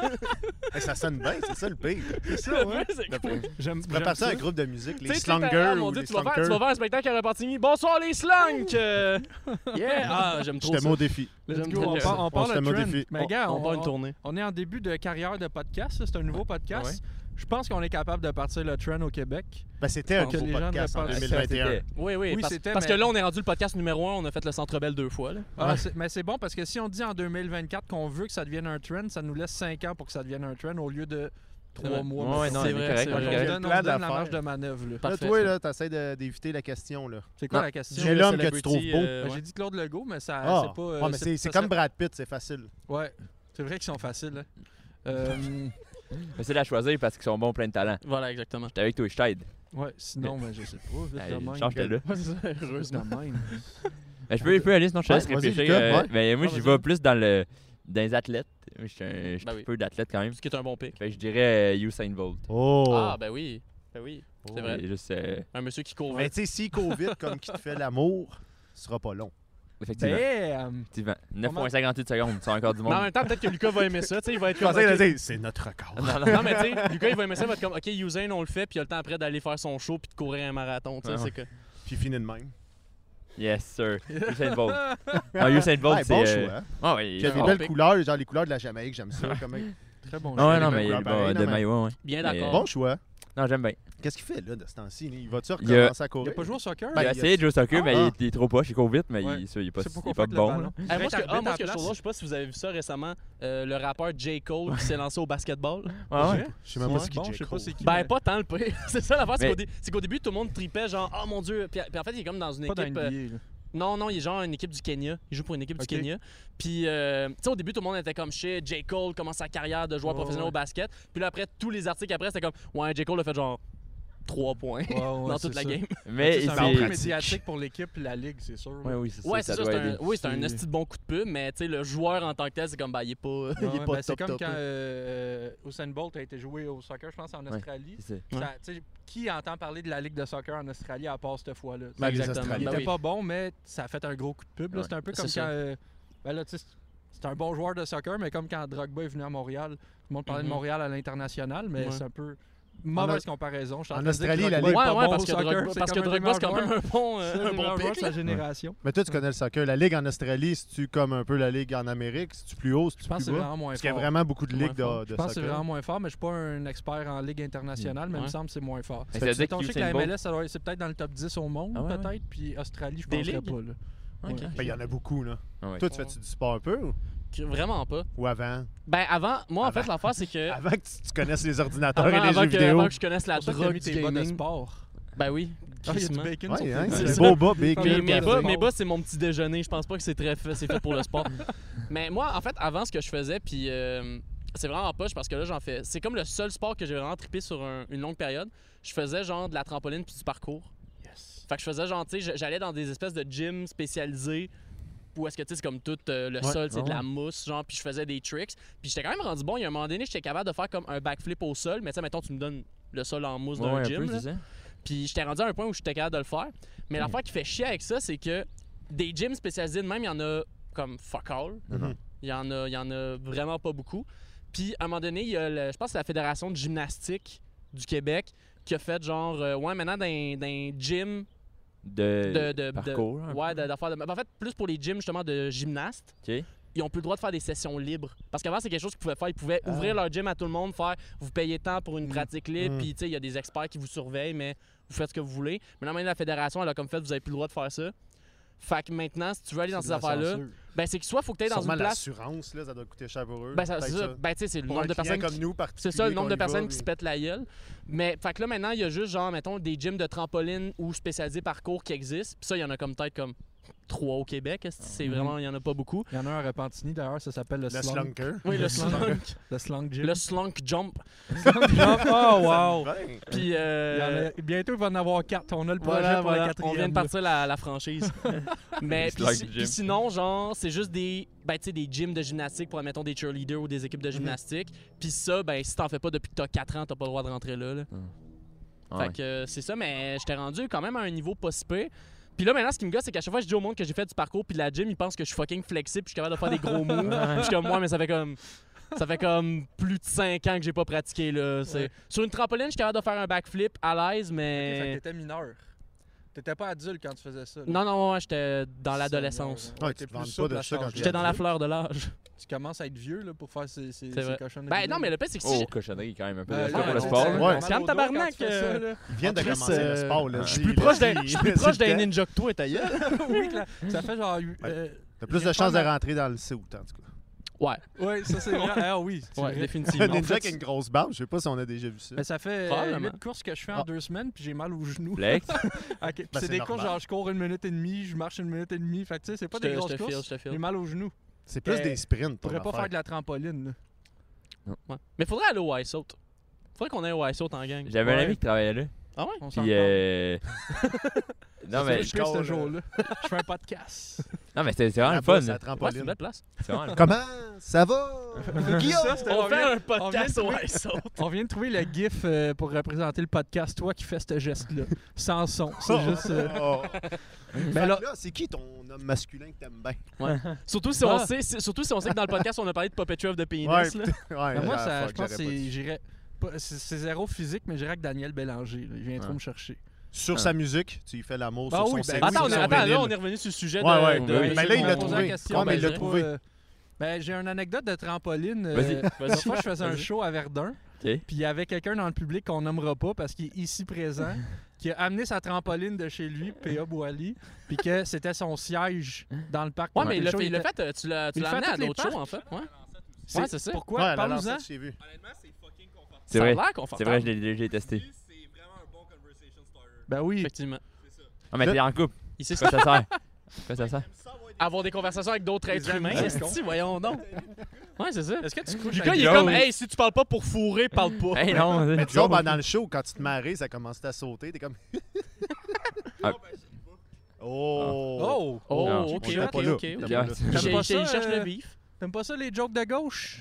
Hey, ça sonne bien, c'est ça le pire. C'est ça, ouais. C'est cool. J'aime Tu prépares ça à un groupe de musique, Tu les sais, tu sais, t'as- slungers ah, mon ou Dieu, les tu vas, faire, tu vas slunkers. faire un spectacle à Repentigny. Bonsoir les slunks! Euh, Yeah! Ah, j'aime Je trop te ça. mets au défi. Let's J'aime go, trop on, ça. part, on On part se le met au trend. défi. Mais gars, on, on, part une on- tournée. on est en début de carrière de podcast, là, c'est un nouveau podcast. Je pense qu'on est capable de partir le trend au Québec. Ben, c'était un Que gros les gens podcast en ne deux mille Ça, vingt et un. c'était- Oui, oui, Oui, parce, c'était, parce mais- que là, on est rendu le podcast numéro un. On a fait le Centre Bell deux fois. Là. Ah, Ouais. c'est- mais c'est bon parce que si on dit en deux mille vingt-quatre qu'on veut que ça devienne un trend, ça nous laisse cinq ans pour que ça devienne un trend au lieu de C'est trois vrai. mois. Ouais, non, C'est on est vrai, correct, c'est on est vrai. on correct. se donne, on Plan se donne la d'affaires. marge de manœuvre. Là. Là, Parfait, toi, ça. là, t'essaies de- d'éviter la question, là. C'est quoi Non. la question? J'ai Le l'homme que tu trouves celebrity, beau. euh, Ben, ouais. J'ai dit Claude Legault, mais ça Ah, c'est pas. euh, ouais, mais c'est c'est comme Brad Pitt, c'est facile. Ouais, c'est vrai qu'ils sont faciles. Hein. Euh, Facile à choisir parce qu'ils sont bons, plein de talent. Voilà, exactement. J'étais avec toi, je t'aide. ouais, sinon, ben, je sais pas. Vite Allez, de même. change-le là. Ouais, c'est ça, Juste heureusement. de même. Ben, je peux, je peux aller, sinon je te Ouais, laisse vas-y, réfléchir. Lucas, euh, ouais. ben, moi, Ah, j'y vas-y. vais plus dans, le, dans les athlètes. Moi, je suis un, je suis Ben un oui. peu d'athlète quand même. Ce qui est un bon pic. Fait que je dirais euh, Usain Bolt. Oh! Ah, ben oui. Ben oui. C'est vrai. Et juste, euh, Un monsieur qui court Mais vite. tu sais, s'il court vite comme qui te fait l'amour, ce sera pas long. effectivement. Bam! effectivement. neuf virgule cinquante-huit secondes, c'est encore du Mais en monde. même temps, peut-être que Lucas va aimer ça. Tu sais, il va être Je comme. pensais ok. qu'il allait dire, c'est notre record. Non, non. Non, mais tu sais, Lucas, il va aimer ça. Il va être comme, OK, Usain, on le fait. Puis il a le temps après d'aller faire son show. Puis de courir un marathon. Tu sais, Ouais, c'est que. Puis fini de même. Yes, sir. Usain Bolt. Non, Usain Bolt, Ouais, c'est. bon euh, choix. Ah, ouais, Puis il il y a est des fort. belles pic. couleurs, genre les couleurs de la Jamaïque, j'aime ça. Comme... Très bon. Ah ouais, choix. non, les mais il couleurs est pareilles, bon, non, de mais- maillot, ouais. Bien Mais, d'accord. Bon choix. Non, j'aime bien. Qu'est-ce qu'il fait là de ce temps-ci? Il va-tu Il a- recommencer à Il courir? a pas joué au soccer? Ben, il a il y a- essayé de jouer au soccer, mais Ah. il est- il est trop poche, il court vite, mais Ouais. il, ça, il est pas, C'est il pourquoi est pas fait le bon. ballon. là. Hey, moi, ce que, Arbitre ah, moi, à ce que je place. trouve drôle, je sais pas si vous avez vu ça récemment, euh, le rappeur J. Cole qui s'est lancé au basketball. Ah ouais. Je sais même pas Ouais. ce qui Bon, J. je sais pas Cole. c'est qui. Ben, mais- pas tant le pire. C'est ça l'affaire, c'est Mais- qu'au dé- c'est qu'au début, tout le monde tripait, genre, oh mon dieu. Puis, puis en fait, il est comme dans une Pas dans équipe. N B A. euh, là. Non, non, il est genre une équipe du Kenya. Il joue pour une équipe Ok. du Kenya. Puis, euh, tu sais, au début, tout le monde était comme shit. J. Cole commence sa carrière de joueur Ouais, professionnel ouais. au basket. Puis là, après, tous les articles après, c'était comme, ouais, J. Cole a fait genre trois points Ouais, ouais, dans c'est toute la ça. game. Mais C'est il un s'est- bon s'est. prix médiatique pour l'équipe et la ligue, c'est sûr. là. Ouais, oui, c'est ça. Ouais, c'est ça. doit c'est un, aider. oui, c'est un C'est- esti de bon coup de pub, mais tu sais, le joueur en tant que tel, c'est comme, bah, il est pas, il est Ouais, pas ben, c'est top comme top. quand là. euh, Usain Bolt a été joué au soccer, je pense, en Ouais. Australie. C'est ça. Ouais. Ça- tu sais, qui entend parler de la ligue de soccer en Australie à part cette fois-là? Ben, les Exactement. Australiens. Il Ben était oui. pas bon, mais ça a fait un gros coup de pub. là. Ouais. C'est un peu C'est comme ça. quand. euh, ben là, tu sais, c'est- c'est un bon joueur de soccer, mais comme quand Drogba est venu à Montréal, tout le monde parlait Mhm. de Montréal à l'international, mais Ouais. c'est un peu mauvaise En- comparaison. Je suis en train de dire que Australie, la Drogba ligue- est Ouais, pas ouais, bon parce au que soccer, Drogba, c'est parce que comme un des Drogba, c'est quand meilleurs même un bon, joueurs. euh, C'est un un des bon meilleurs joueurs pic. de sa génération. Mais toi, tu connais le soccer. La ligue en Australie, c'est-tu comme un peu la ligue en Amérique? C'est-tu plus haut? Je C'est-tu pense que plus c'est bas? vraiment moins Parce qu'il y a fort. vraiment beaucoup de Moins ligues de, fort. de Je pense que c'est soccer. vraiment moins fort, mais je suis pas un expert en ligue internationale, mais il Ouais. me semble que c'est moins fort. Mais ça veut dire Mettons, je sais que Usain la Bolt- M L S, ça doit- c'est peut-être dans le top dix au monde, Ah ouais, ouais. peut-être, puis Australie, je Des penserais ligues? pas. Là. Ok. Ouais. Ben, il y en a beaucoup, là. Ah ouais. Toi, tu fais-tu du sport un peu ou, Vraiment pas. ou avant? Ben, avant, moi, en Avant. fait, l'affaire, c'est que. Avant que tu, tu connaisses les ordinateurs Avant, et les avant jeux que, vidéo. avant que je connaisse la C'est pour ça que t'as drogue mis du tes bas de gaming. sport. Ben oui. Ah, il y a du crissement. bacon sur Ouais, tes hein, bas. c'est C'est beau bas, bacon, Mes, Mais- mes café. bas, mes bas, c'est mon petit déjeuner. Je pense pas que c'est très fait, c'est fait pour le sport. Mais moi, en fait, avant, ce que je faisais, puis euh, c'est vraiment poche parce que là, j'en fais. C'est comme le seul sport que j'ai vraiment trippé sur un- une longue période. Je faisais genre de la trampoline puis du parcours. Fait que je faisais genre, tu sais, j'allais dans des espèces de gyms spécialisés où est-ce que, tu sais, c'est comme tout euh, le Ouais, sol, c'est de ouais. la mousse, genre, puis je faisais des tricks. Puis j'étais quand même rendu bon. Il y a un moment donné, j'étais capable de faire comme un backflip au sol, mais tu sais, mettons, tu me donnes le sol en mousse d'un Ouais, un gym. peu, là. c'est ça. Puis j'étais rendu à un point où j'étais capable de le faire. Mais l'affaire qui fait chier avec ça, c'est que des gyms spécialisés de même, il y en a comme fuck all. Mhm. Il y en a, il y en a vraiment pas beaucoup. Puis à un moment donné, il y a le- je pense que c'est la Fédération de gymnastique du Québec qui a fait genre, euh, ouais, maintenant dans un gym De, de, de, de- parcours. un ouais, de- d'affaires de, ben, en fait, plus pour les gyms justement de gymnastes. peu. Ok. Ils ont plus le droit de faire des sessions libres. Parce qu'avant, c'est quelque chose qu'ils pouvaient faire. Ils pouvaient Ah. ouvrir leur gym à tout le monde, faire vous payez tant pour une Mm. pratique libre, Mm. puis tu sais, il y a des experts qui vous surveillent, mais vous faites ce que vous voulez. Maintenant, maintenant, la fédération, elle a comme fait, vous avez plus le droit de faire ça. Fait que maintenant, si tu veux aller dans C'est ces de la affaires-là, censure. ben c'est que soit faut que tu ailles dans Sûrement une place. l'assurance, là, ça doit coûter cher pour eux. Ben, ça- Peut-être c'est ça. Ben, tu sais, c'est le Pour nombre un de client personnes. comme qui- nous, C'est ça, le nombre de particulier, qu'on y personnes va, qui se puis- pètent la gueule. Mais fait que là, maintenant, il y a juste, genre, mettons, des gyms de trampoline ou spécialisés parcours qui existent. Puis ça, il y en a comme peut-être comme trois au Québec. est-ce que C'est Mhm. vraiment, il y en a pas beaucoup. Il y en a un à Repentigny d'ailleurs, ça s'appelle le, Le slunk. slunker. Oui, le Le slunk. slunk. Le slunk gym. Le slunk jump. Oh wow! Ouais. Puis euh, Il y en a- bientôt il va en avoir quatre. On a le projet Voilà, pour voilà. la quatrième. On vient de là. partir la, la franchise. Mais puis, Slug si- gym. puis sinon, genre, c'est juste des, ben, tu sais, des gyms de gymnastique pour, admettons, des cheerleaders ou des équipes de gymnastique. Puis ça, ben, si t'en fais pas depuis que t'as quatre ans, t'as pas le droit de rentrer là. là. Ah Fait ouais. que euh, c'est ça, mais j'étais rendu quand même à un niveau pas si pire. Puis là, maintenant, ce qui me gosse, c'est qu'à chaque fois que je dis au monde que j'ai fait du parcours, puis de la gym, ils pensent que je suis fucking flexible, puis je suis capable de faire des gros moves. Puis je suis comme moi, mais ça fait comme. Ça fait comme plus de cinq ans que j'ai pas pratiqué. Là. C'est- Ouais. Sur une trampoline, je suis capable de faire un backflip à l'aise, Ok, fait mais. que t'étais mineur. T'étais pas adulte quand tu faisais ça. là. Non, non, ouais, j'étais dans l'adolescence. Seigneur, Ouais, t'es tu te plus vantes souple pas de à ça quand charge. tu J'étais dans la adulte. fleur de l'âge. Tu commences à être vieux là, pour faire ces, ces, C'est ces vrai. cochonneries. Ben non, mais le pire, c'est que si. Oh, cochonnerie quand même un peu. Euh, C'est là, pas pour le on- sport. on- là. on- Ouais. on- C'est comme on- tabarnak, quand tu fais ça, euh, là. Il vient de Chris, commencer euh, le sport. Là. Je suis plus proche d'un je suis plus proche d'un ninja que toi, ta gueule. Oui, que la- ça fait genre. euh, T'as plus de chances de rentrer dans le suit, en tout cas. Ouais, Ouais, ça c'est vrai. Ah oui, c'est ouais, vrai. Un définitivement. ninja fait, avec une grosse barbe, je sais pas si on a déjà vu ça. Mais ça fait Probablement. huit courses que je fais en Ah. deux semaines, puis j'ai mal aux genoux. Flex. Ok, puis Ben, c'est c'est des courses normal. genre je cours une minute et demie, je marche une minute et demie. Fait que tu sais, c'est pas Je te- des je grosses te file, courses. je te file. J'ai mal aux genoux. C'est plus Euh, des sprints. Je ton pourrais pas affaire. faire de la trampoline. Là. Ouais. Mais faudrait aller au ice out. Faudrait qu'on aille au ice out en gang. J'avais un Ouais. ami qui travaillait là. Ah ouais? On s'en Puis, reparle. euh... non, mais, Je fais ce jour-là. Je fais un podcast. non, mais c'était c'est vraiment le Là-bas, fun. c'est la là. Ouais, c'est trampoline. une belle place. C'est vraiment le- Comment ça va? Guillaume! Ça, c'était- On on fait vient- un podcast on vient au de ice out. On vient de trouver le gif euh, pour représenter le podcast. Toi qui fais ce geste-là. Sans son. C'est juste. euh, Oh. Mais là, là, c'est qui ton homme masculin que t'aimes bien? Surtout si, on Ah. sait, si- surtout si on sait que dans le podcast, on a parlé de Puppetry of the Penis. Ouais, là. putain, ouais, ben, moi, ah, ça, fuck, je pense que j'aurais pas c'est. dit. j'irais pas- C'est c'est zéro physique, mais j'irais avec Daniel Bélanger. là. Il vient trop Ouais. me chercher. Sur Ah. sa musique, tu y fais l'amour Ah sur oui, son ben sexe. oui, Attends, on sur est- son attends, là, vinyle. on est revenu sur le sujet Ouais, ouais, de. oui, oui. de- Mais là, il On l'a me posait trouvé. la question, Ouais, mais il l'a ben, trouvé. euh, Ben, j'ai une anecdote de trampoline. euh, Vas-y. L'autre fois, je faisais un Vas-y. show à Verdun. Ok. Puis il y avait quelqu'un dans le public qu'on nommera pas parce qu'il est ici présent, qui a amené sa trampoline de chez lui, P A Boily, puis que c'était son siège dans le parc. Ouais, pendant mais que il l'a show fait, il l'a était- fait, euh, tu l'as tu Il l'as le fait amené à à tous les d'autres shows, parcs. en fait. Ouais, C'est ouais, c'est ça. Pourquoi? Ouais, la Parle-nous-en. lancette, j'ai vu. Honnêtement, c'est fucking confortable. C'est Ça a vrai. l'air C'est confortable. vrai, je l'ai je l'ai testé. Puis, c'est vraiment un bon conversation starter. Ben oui. Effectivement. C'est ça. Ah, mais Le- t'es en couple. Il sait Quoi ça sert? Quoi ça sert? J'aime ça avoir des avoir des conversations avec d'autres êtres amis, humains. ouais. Est-ce que voyons donc. Ouais, c'est ça. Est-ce que tu couches Lucas, avec il est Joe. comme, hey, si tu parles pas pour fourrer, parle pas. Hey, non. Mais c'est- disons, pendant le show, quand tu te maries, ça commence à sauter. T'es comme. Ah. ben, j'ai pas. Oh! Oh! Oh, Non, ok, on ok, était ok. pas là. ok. On était Ok. pas là. T'aimes Il pas il ça, cherche euh, le beef. T'aimes pas ça, les jokes de gauche?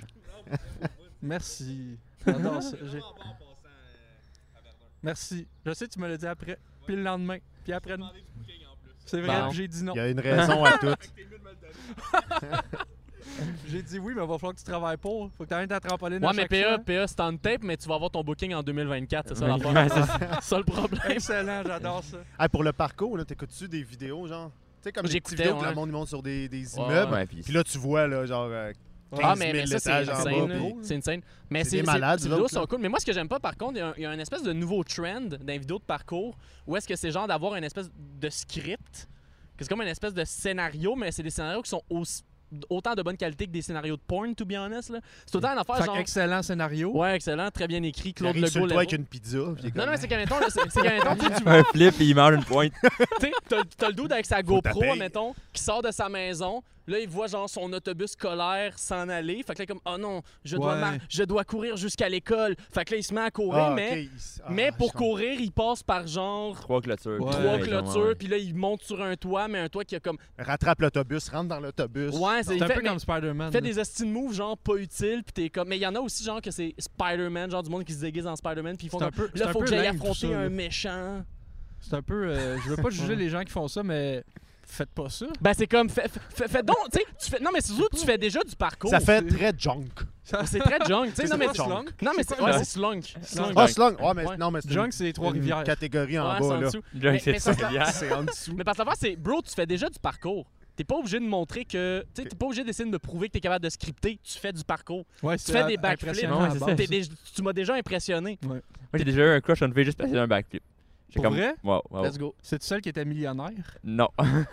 Merci. J'adore ça. J'ai- Vraiment bon en passant euh, à Verdun. Merci. Je sais, tu me l'as dit après. Puis le lendemain. Puis après. J'ai demandé du booking en plus. C'est vrai, Bon. puis j'ai dit non. Il y a une raison à tout. Fait que t'es mieux de me le donner. J'ai dit oui, mais il va falloir que tu travailles pour. Faut que tu amènes ta trampoline Ouais, à mais chaque P A, fois. P A, c'est en tape, mais tu vas avoir ton booking en deux mille vingt-quatre. C'est ça Ouais, l'affaire. c'est ça. C'est ça le problème. Excellent, j'adore ça. Hey, pour le parcours, là, t'écoutes-tu des vidéos, genre? Tu sais, comme des petites J'écoutais, vidéos que ouais. le monde il monte sur des, des Ouais, immeubles. Ouais, puis Puis là, tu vois, là, genre. euh, Ouais. Ah, quinze mais, mais mille ça, c'est étages en insane. bas, là. puis- C'est insane. Mais C'est c'est des c'est- malades, ces eux vidéos autres, sont là. cool. Mais moi, ce que j'aime pas, par contre, il y a un- il y, a une espèce de nouveau trend dans les vidéos de parcours où est-ce que c'est genre d'avoir une espèce de script. Que c'est comme une espèce de scénario, mais c'est des scénarios qui sont aussi- autant de bonne qualité que des scénarios de porn, to be honest. là. C'est autant une affaire Fait genre. que excellent scénario. Ouais, excellent, très bien écrit. Il Claude arrive sur Legault. le toit level. avec une pizza. puis il est Non, non, comme- mais c'est qu'à mettons, là, c'est c'est qu'à mettons, tu sais, tu Un flip et il mange une pointe. Tu sais, t'as, t'as le dude avec sa GoPro, taper. mettons, qui sort de sa maison. Là, il voit genre son autobus scolaire s'en aller. Fait que là, comme, oh non, je dois, Ouais. mar- je dois courir jusqu'à l'école. Fait que là, il se met à courir, Ah, ok, mais, il s- ah, mais pour je comprends. courir, il passe par genre Trois clôtures. Ouais. trois Ouais, clôtures. genre, ouais. Puis là, il monte sur un toit, mais un toit qui a comme. Rattrape l'autobus, rentre dans l'autobus. Ouais, c'est, C'est il un fait, peu mais- comme Spider-Man. il fait là. des esti de moves genre pas utiles. Puis t'es comme. Mais il y en a aussi genre que c'est Spider-Man, genre du monde qui se déguise en Spider-Man. Puis ils font C'est un comme. peu- c'est Là, un faut peu que j'aille lame, tout affronter ça, un là. méchant. C'est un peu. euh, je veux pas juger les gens qui font ça, mais faites pas ça. Ben, c'est comme. Fais, fais, fais donc. Tu sais, tu fais. Non, mais c'est surtout que tu fais déjà du parcours. Ça fait très junk. C'est très junk, tu sais. C'est Non, mais pas c'est slunk. Non, mais c'est quoi, ouais, le- c'est slunk. Slunk. Ah, slung. Ouais, mais Ouais. non, mais c'est Junk, une, c'est une Trois-Rivières. catégorie en Ouais, c'est bas, en là. dessous. Junk, Mais- c'est mais ça, ça. ça- C'est en dessous. Mais parce que l'affaire, c'est, bro, tu fais déjà du parcours. T'es pas obligé de montrer que. Tu sais, t'es pas obligé d'essayer de me prouver que t'es capable de scripter. Tu fais du parcours. Ouais, Tu fais des backflips. impressionnant Ouais, à c'est base. ça. T'es dé- tu m'as déjà impressionné. Moi, j'ai déjà eu un crush on une fille juste parce qu'elle a un backflip. J'ai Pour vrai? Wow, wow. Let's go. C'est celle qui était millionnaire. Non.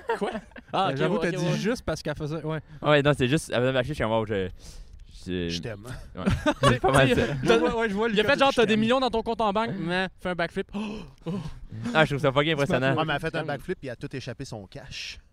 Ah, Euh, ok, J'avoue, ouais, t'as ok, dit ouais. juste parce qu'elle faisait. Ouais. Ouais, non, c'est juste. Elle faisait un backflip, je suis comme, wow, je. Je Je t'aime. C'est pas mal ça. Je vois- ouais, je vois Il a Lucas fait genre, dire, t'as je des t'aime. millions dans ton compte en banque, mais fais un backflip. Oh, Ah, je trouve ça fucking impressionnant. Ouais, mais elle a fait un backflip et elle a tout échappé son cash.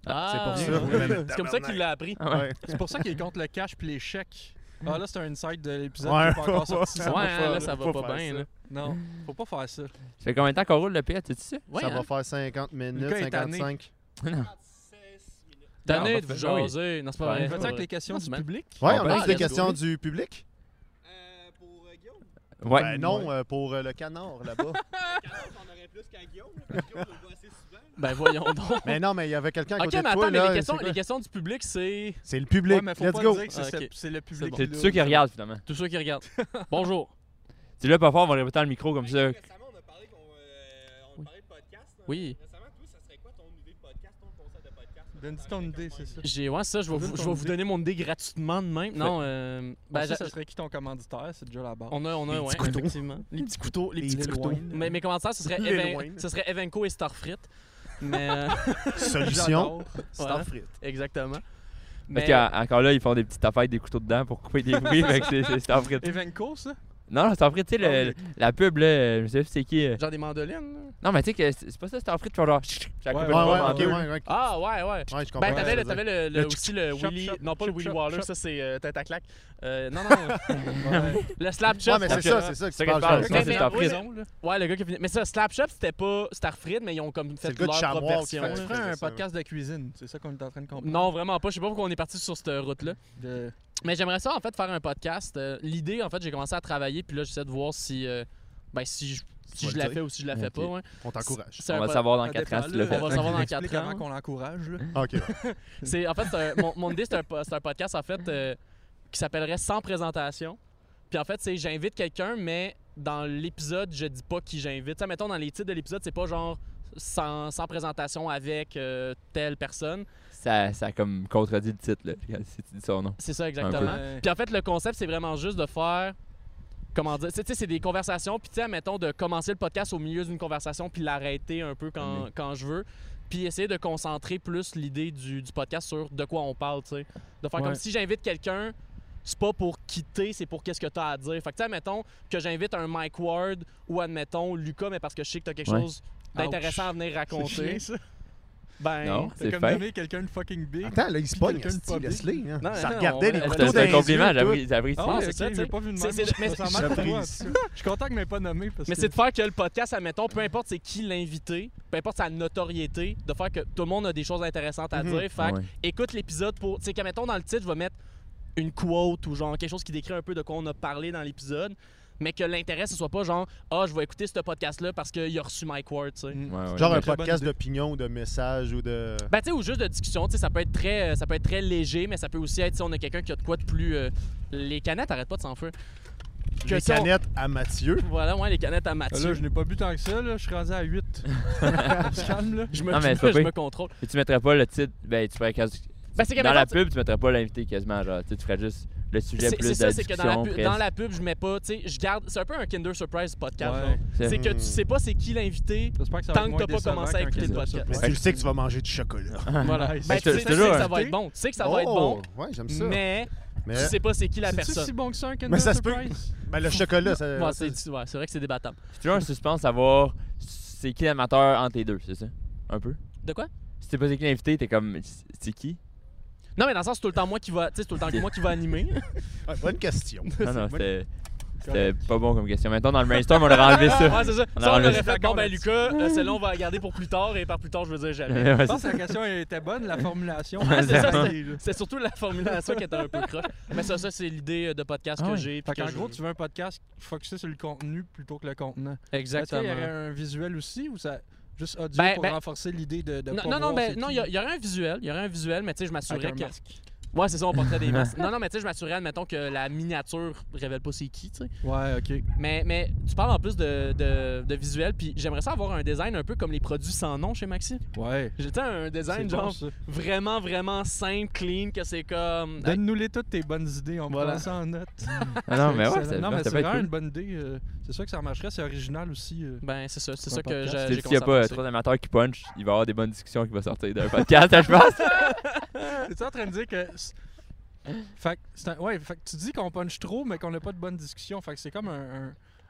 Ah, c'est pour ouais. ça. C'est comme ça qu'il l'a appris. Ah ouais. Ouais. C'est pour ça qu'il est contre le cash puis les chèques. Ah là, c'est un insight de l'épisode Ouais. qui n'est pas encore sorti. Ouais, va hein, pas, là, ça va faut pas faire bien. ça. là. Non, faut pas faire ça. Ça fait combien de temps qu'on roule le P A, tu sais ça? Ouais, ça hein. va faire cinquante minutes, Lucas est tanné. cinquante-cinq. Non. cinquante-six minutes. Tanné Non, de pas vous fait- oui. jaser. Non, c'est pas Ouais. vrai. On fait ça avec Ouais. les questions Non, du c'est bien. public. Ouais, On on peut- a Ah, des let's questions go. du public? Euh, pour euh, Guillaume. Ouais. Ben non, euh, pour euh, le canard là-bas. Quand on aurait plus qu'à Guillaume, là, parce que Guillaume, on le voit assez souvent. Ben voyons donc. mais non, mais il y avait quelqu'un à Ok, côté mais de attends, toi. mais là, les questions, c'est quoi? les questions du public, c'est C'est le public. Ouais, mais faut Let's pas go. dire que c'est Ok. c'est le public. bon. C'est qui tous l'a- ceux qui regardent finalement. tous ceux qui regardent. Bonjour. Tu là, pas fort, on va répéter dans le micro comme ça. Récemment, on a parlé, qu'on, euh, on Oui. parlait de podcast. là. Oui. Récemment, toi, ça serait quoi ton idée de podcast, ton concept de podcast? Donne-nous ton idée, c'est ça. J'ai ouais, ça, je vais, Donne vous, ton je vais vous idée. donner mon idée gratuitement de même. Non, euh, Ben, ben, ça, j'a- ça serait qui ton commanditaire? C'est déjà la base. on a, on a, Les ouais, petits couteaux. effectivement. Les petits couteaux, les Les petits Lil couteaux. Wayne. Mais mes commentaires, ce serait, Lil Even- Wayne. ce serait Evenco et Starfrit. Mais euh, Solution. J'adore. Starfrit. exactement. Parce Mais qu'encore là, ils font des petites affaires avec des couteaux dedans pour couper des bruits. Fait que c'est- c'est Starfrit. Evenco, ça? Non, non, Starfrit, tu sais, le- le- la pub, là, je sais pas c'est qui. euh. genre des mandolines. là. Non, mais tu sais que c'est c'est pas ça, Starfrit, tu vas genre. Ça Ouais, coupe Ouais, le ouais, bord ouais, en ok, deux. ouais, ouais. Ah, ouais, ouais. Ouais, je comprends. Ben, ce t'avais, que le, tu t'avais veux le, le- Le aussi le chop, Willy. chop, Non, pas le chop, Willy chop, Waller, chop. ça c'est euh, tête à claque. Euh, non, non. Ouais. le Slap dire. Chop. Ouais, mais c'est c'était- ça, c'est ça que C'est tu ça que parles. je parle, je ça, pense. c'est mais- Starfrit. oui, Ouais, le gars qui a fini. Mais ça, Slap Chop, c'était pas Starfrit, mais ils ont comme C'est fait le gars de leur propre Chamois qui version. fait- là. On ferait faisait un ça. podcast de cuisine. C'est ça qu'on est en train de comprendre. Non, vraiment pas. Je sais pas pourquoi on est parti sur cette route-là. De- Mais j'aimerais ça, en fait, faire un podcast. Euh, L'idée, en fait, j'ai commencé à travailler, puis là, j'essaie de voir si, euh, ben, si je, si vas je le la dire. fais ou si je la fais Ok. pas. Ouais. On t'encourage. C'est On un va le pod- savoir dans Ça quatre ans dépend, si tu l'as là. fait. On va savoir dans Explique quatre ans. avant qu'on l'encourage. là. Ok. C'est, en fait, c'est un- mon, mon idée, c'est un, po- c'est un podcast, en fait, euh, qui s'appellerait Sans présentation. Puis en fait, c'est j'invite quelqu'un, mais dans l'épisode, je dis pas qui j'invite. Tu sais, mettons, dans les titres de l'épisode, c'est pas genre sans, sans présentation avec euh, telle personne. Ça, ça a comme contredit le titre, là, si tu dis son nom. C'est ça, exactement. Un peu. Puis en fait, le concept, c'est vraiment juste de faire. Comment dire? Tu sais, c'est des conversations. Puis, tu sais, mettons, de commencer le podcast au milieu d'une conversation, puis l'arrêter un peu quand, Mhm. quand je veux. Puis essayer de concentrer plus l'idée du, du podcast sur de quoi on parle, tu sais. De faire Ouais. comme si j'invite quelqu'un, c'est pas pour quitter, c'est pour qu'est-ce que tu as à dire. Fait que, tu sais, admettons que j'invite un Mike Ward ou, admettons, Lucas, mais parce que je sais que tu as quelque Ouais. chose d'intéressant à venir C'est raconter. chiant, ça. Ben. Non. C'est C'est comme fait. nommer quelqu'un de fucking big. Attends, là, il se pogne. quelqu'un de esti, pas big. Laisse-les. hein. Non, Ça non, regardait on- les on- couteaux on- dans C'est les un compliment, yeux, tout. j'apprécie. j'apprécie. Ah Ouais, ouais, c'est c'est ça, ça, tu j'ai sais. pas vu de C'est- même. c'est- mais- Je me sens mal pour toi. J'apprécie. Je suis content que m'ait pas nommé parce Mais que c'est de faire que le podcast, admettons, peu importe c'est qui l'invité, peu importe sa notoriété, de faire que tout le monde a des choses intéressantes à Mhm. dire. Fait que Ouais. écoute l'épisode pour. Tu sais, qu'admettons dans le titre, je vais mettre une quote ou genre quelque chose qui décrit un peu de quoi on a parlé dans l'épisode, mais que l'intérêt, ce soit pas genre, ah, je vais écouter ce podcast-là parce qu'il a reçu Mike Ward, tu sais. Mm. Ouais, ouais. Genre un Très bonne podcast idée. d'opinion ou de message ou de. Ben, tu sais, ou juste de discussion, tu sais, ça peut être très, ça peut être très léger, mais ça peut aussi être, si on a quelqu'un qui a de quoi de plus. euh, les canettes, arrête pas de s'en faire. Que Les si on- canettes à Mathieu. Voilà, ouais, les canettes à Ah, Mathieu. Là, je n'ai pas bu tant que ça, là. Je suis rendu à huit. On se calme, là. Je me, Non, mais je c'est pas me- je pire. me contrôle. Et tu mettrais pas le titre. Ben, tu ferais quasi- Ben, c'est que Dans la mettons, pub, tu mettrais pas l'invité quasiment. Genre, tu sais, tu ferais juste le sujet C'est plus c'est de ça, la c'est que discussion. dans la, pub, presque. dans la pub, je mets pas, tu sais, je garde, c'est un peu un Kinder Surprise podcast, Ouais. genre. C'est- C'est que tu Hmm. sais pas c'est qui l'invité, J'espère que ça va tant être que moins t'as pas décevant commencé à qu'un écouter le Kinder podcast. Surprise. Mais tu sais que tu vas manger du chocolat. voilà. Nice. Ben, Je tu te- sais je te tu sais jure, que hein. ça va être bon, tu sais que ça va être bon, Oh, ouais, j'aime ça. mais Mais tu sais pas c'est qui la C'est-tu personne. si bon que ça, un Kinder Mais ça se peut. Surprise? ben, le chocolat, ça. Ouais, c'est ouais, c'est vrai que c'est débattable. C'est toujours un suspense à savoir c'est qui l'amateur entre les deux, c'est ça? Un peu? De quoi? Si t'es pas c'est qui l'invité, t'es comme. C'est qui? Non, mais dans le sens, c'est tout le temps moi qui va, tu sais, c'est tout le temps moi qui va animer. Ouais, bonne question. Non, non, bonne- c'était. C'était pas bon comme question. Maintenant, dans le brainstorm, on aurait enlevé ça. Ouais, c'est ça. On Ça, a on enlevé aurait ça. fait, bon, ben, là-dessus. Lucas, euh, celle-là, on va la garder pour plus tard, et par plus tard, je veux dire jamais. Ouais, Je c'est pense ça. que la question était bonne, la formulation. Ouais, c'est ça, c'est- C'est surtout la formulation qui était un peu croche. Mais ça, ça c'est l'idée de podcast Ah que ouais. j'ai. puis Fait que qu'en je- gros, tu veux un podcast focusé sur le contenu plutôt que le contenant. Exactement. Est-ce qu'il y aurait un visuel aussi ou ça juste audio Ben, pour ben- renforcer l'idée de, de Non, pas non, non, voir ben, c'est non, qui? il y, a- il y aurait un visuel, il y aurait un visuel, mais tu sais, je m'assurais Avec un que. masque. Ouais, c'est ça, on porterait des masques. Non, non, mais tu sais, je m'assurais, admettons, que la miniature révèle pas c'est qui, tu sais. Ouais, ok. Mais, mais tu parles en plus de, de, de visuel, puis j'aimerais ça avoir un design un peu comme les produits sans nom chez Maxi. Ouais. J'ai tu sais, un C'est design bon, genre ça. vraiment, vraiment simple, clean, que c'est comme. Donne-nous-les toutes tes bonnes idées, on Voilà. prend ça en note. Ah non, mais ouais, Excellent. ça, non, mais ça c'est peut être vraiment cool. une bonne idée. euh, c'est sûr que ça marcherait, c'est original aussi. euh. Ben, c'est ça, c'est Un ça que podcast. j'ai Tu j'ai sais, s'il n'y a commencé à pas euh, penser. trop d'amateurs qui punch, il va y avoir des bonnes discussions qui vont sortir d'un podcast, je pense. T'es-tu en train de dire que. c'est- Fait que, c'est un- ouais, fait que tu dis qu'on punch trop, mais qu'on n'a pas de bonne discussion. Fait que c'est comme un, un,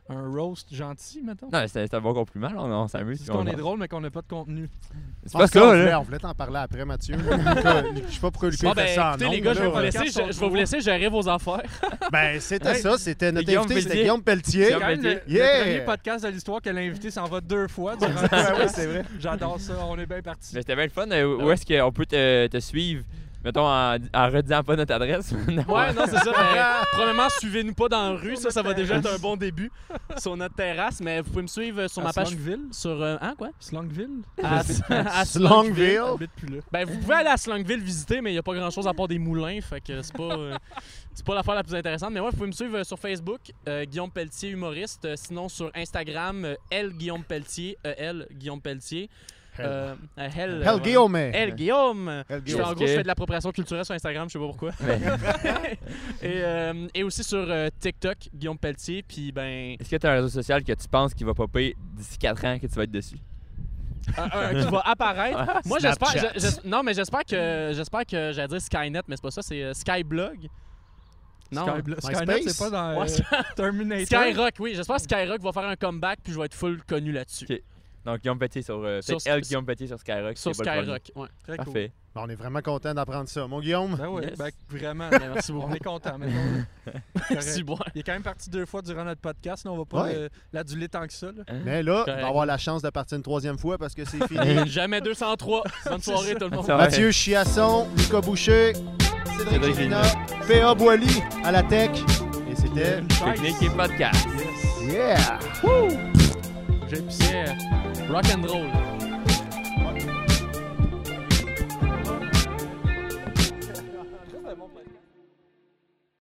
un roast gentil, mettons? Non, mais c'est c'est un bon compliment, là. On, on s'amuse. C'est puis qu'on on- est drôle, mais qu'on n'a pas de contenu. C'est Ah, pas on ça, voulait- là. On voulait t'en parler après, Mathieu. Lucas, je sais pas pourquoi Lucas Bon, fait ben, ça en écoutez, les ondes, gars, je vais là. vous laisser, Podcast je, je vais sont vous laisser gérer vos affaires. Ben, c'était Hey, ça. C'était notre Guillaume invité, c'était Pelletier. Guillaume Pelletier. C'est Guillaume quand même le, Pelletier. le Yeah! premier podcast de l'histoire que l'invité s'en va deux fois durant le Ouais, podcast. ouais, c'est vrai. J'adore ça, on est bien parti. Mais c'était bien le fun. Euh, Où est-ce qu'on peut te, te suivre? Mettons, en, en redisant pas notre adresse. Ouais, non, c'est ça. Mais, premièrement, suivez-nous pas dans la rue. Ça, ça va déjà être un bon début sur notre terrasse. Mais vous pouvez me suivre sur ma À page. Slongville? Sur. euh, hein, quoi? Slongville? À, à Slongville. J'habite plus là. Ben, vous pouvez aller à Slongville visiter, mais il n'y a pas grand chose à part des moulins. Fait que c'est pas. euh, c'est pas l'affaire la plus intéressante. Mais ouais, vous pouvez me suivre euh, sur Facebook, euh, Guillaume Pelletier, humoriste. Euh, sinon, sur Instagram, euh, L Guillaume Pelletier, E L Guillaume Pelletier. Euh, euh, Hell, Hell euh, Guillaume. Hell Guillaume. Hell Je fais- Guillaume. en gros, je fais de l'appropriation culturelle sur Instagram, je sais pas pourquoi. et, euh, et aussi sur euh, TikTok, Guillaume Pelletier. Puis ben, Est-ce que tu as un réseau social que tu penses qu'il va popper d'ici quatre ans que tu vas être dessus? un, un qui va apparaître. Moi, j'espère. Snapchat. je- je- non, mais j'espère que j'espère que j'allais dire Skynet, mais c'est pas ça. C'est euh, Skyblog. Non. Skyblo- Skynet, MySpace? c'est pas dans Ouais, euh, Terminator. Skyrock, oui. J'espère que Skyrock va faire un comeback, puis je vais être full connu là-dessus. Ok. Donc, Guillaume Pelletier sur. Euh, Sur- peut-être elle, Guillaume Pelletier sur Skyrock. Sur c'est pas le Skyrock, ouais. Très cool. Parfait. Ben, on est vraiment content d'apprendre ça. Mon Guillaume, Ben oui, Yes. ben, vraiment. Ben, merci beaucoup. On est content, mettons. Merci, bon. Il est quand même parti deux fois durant notre podcast. Là, on va pas Ouais. euh, l'aduler tant que ça. Là. Hein? mais là, il Correct. va avoir la chance de partir une troisième fois parce que c'est fini. Jamais deux cent trois. Bonne soirée, tout le monde. Ça va. Mathieu Chiasson, Lucas Boucher, Cédric Cédric Gélinas, P A Boily à la tech. Et c'était... Technique et podcast. Yes. Yeah! J'ai pissé rock and roll.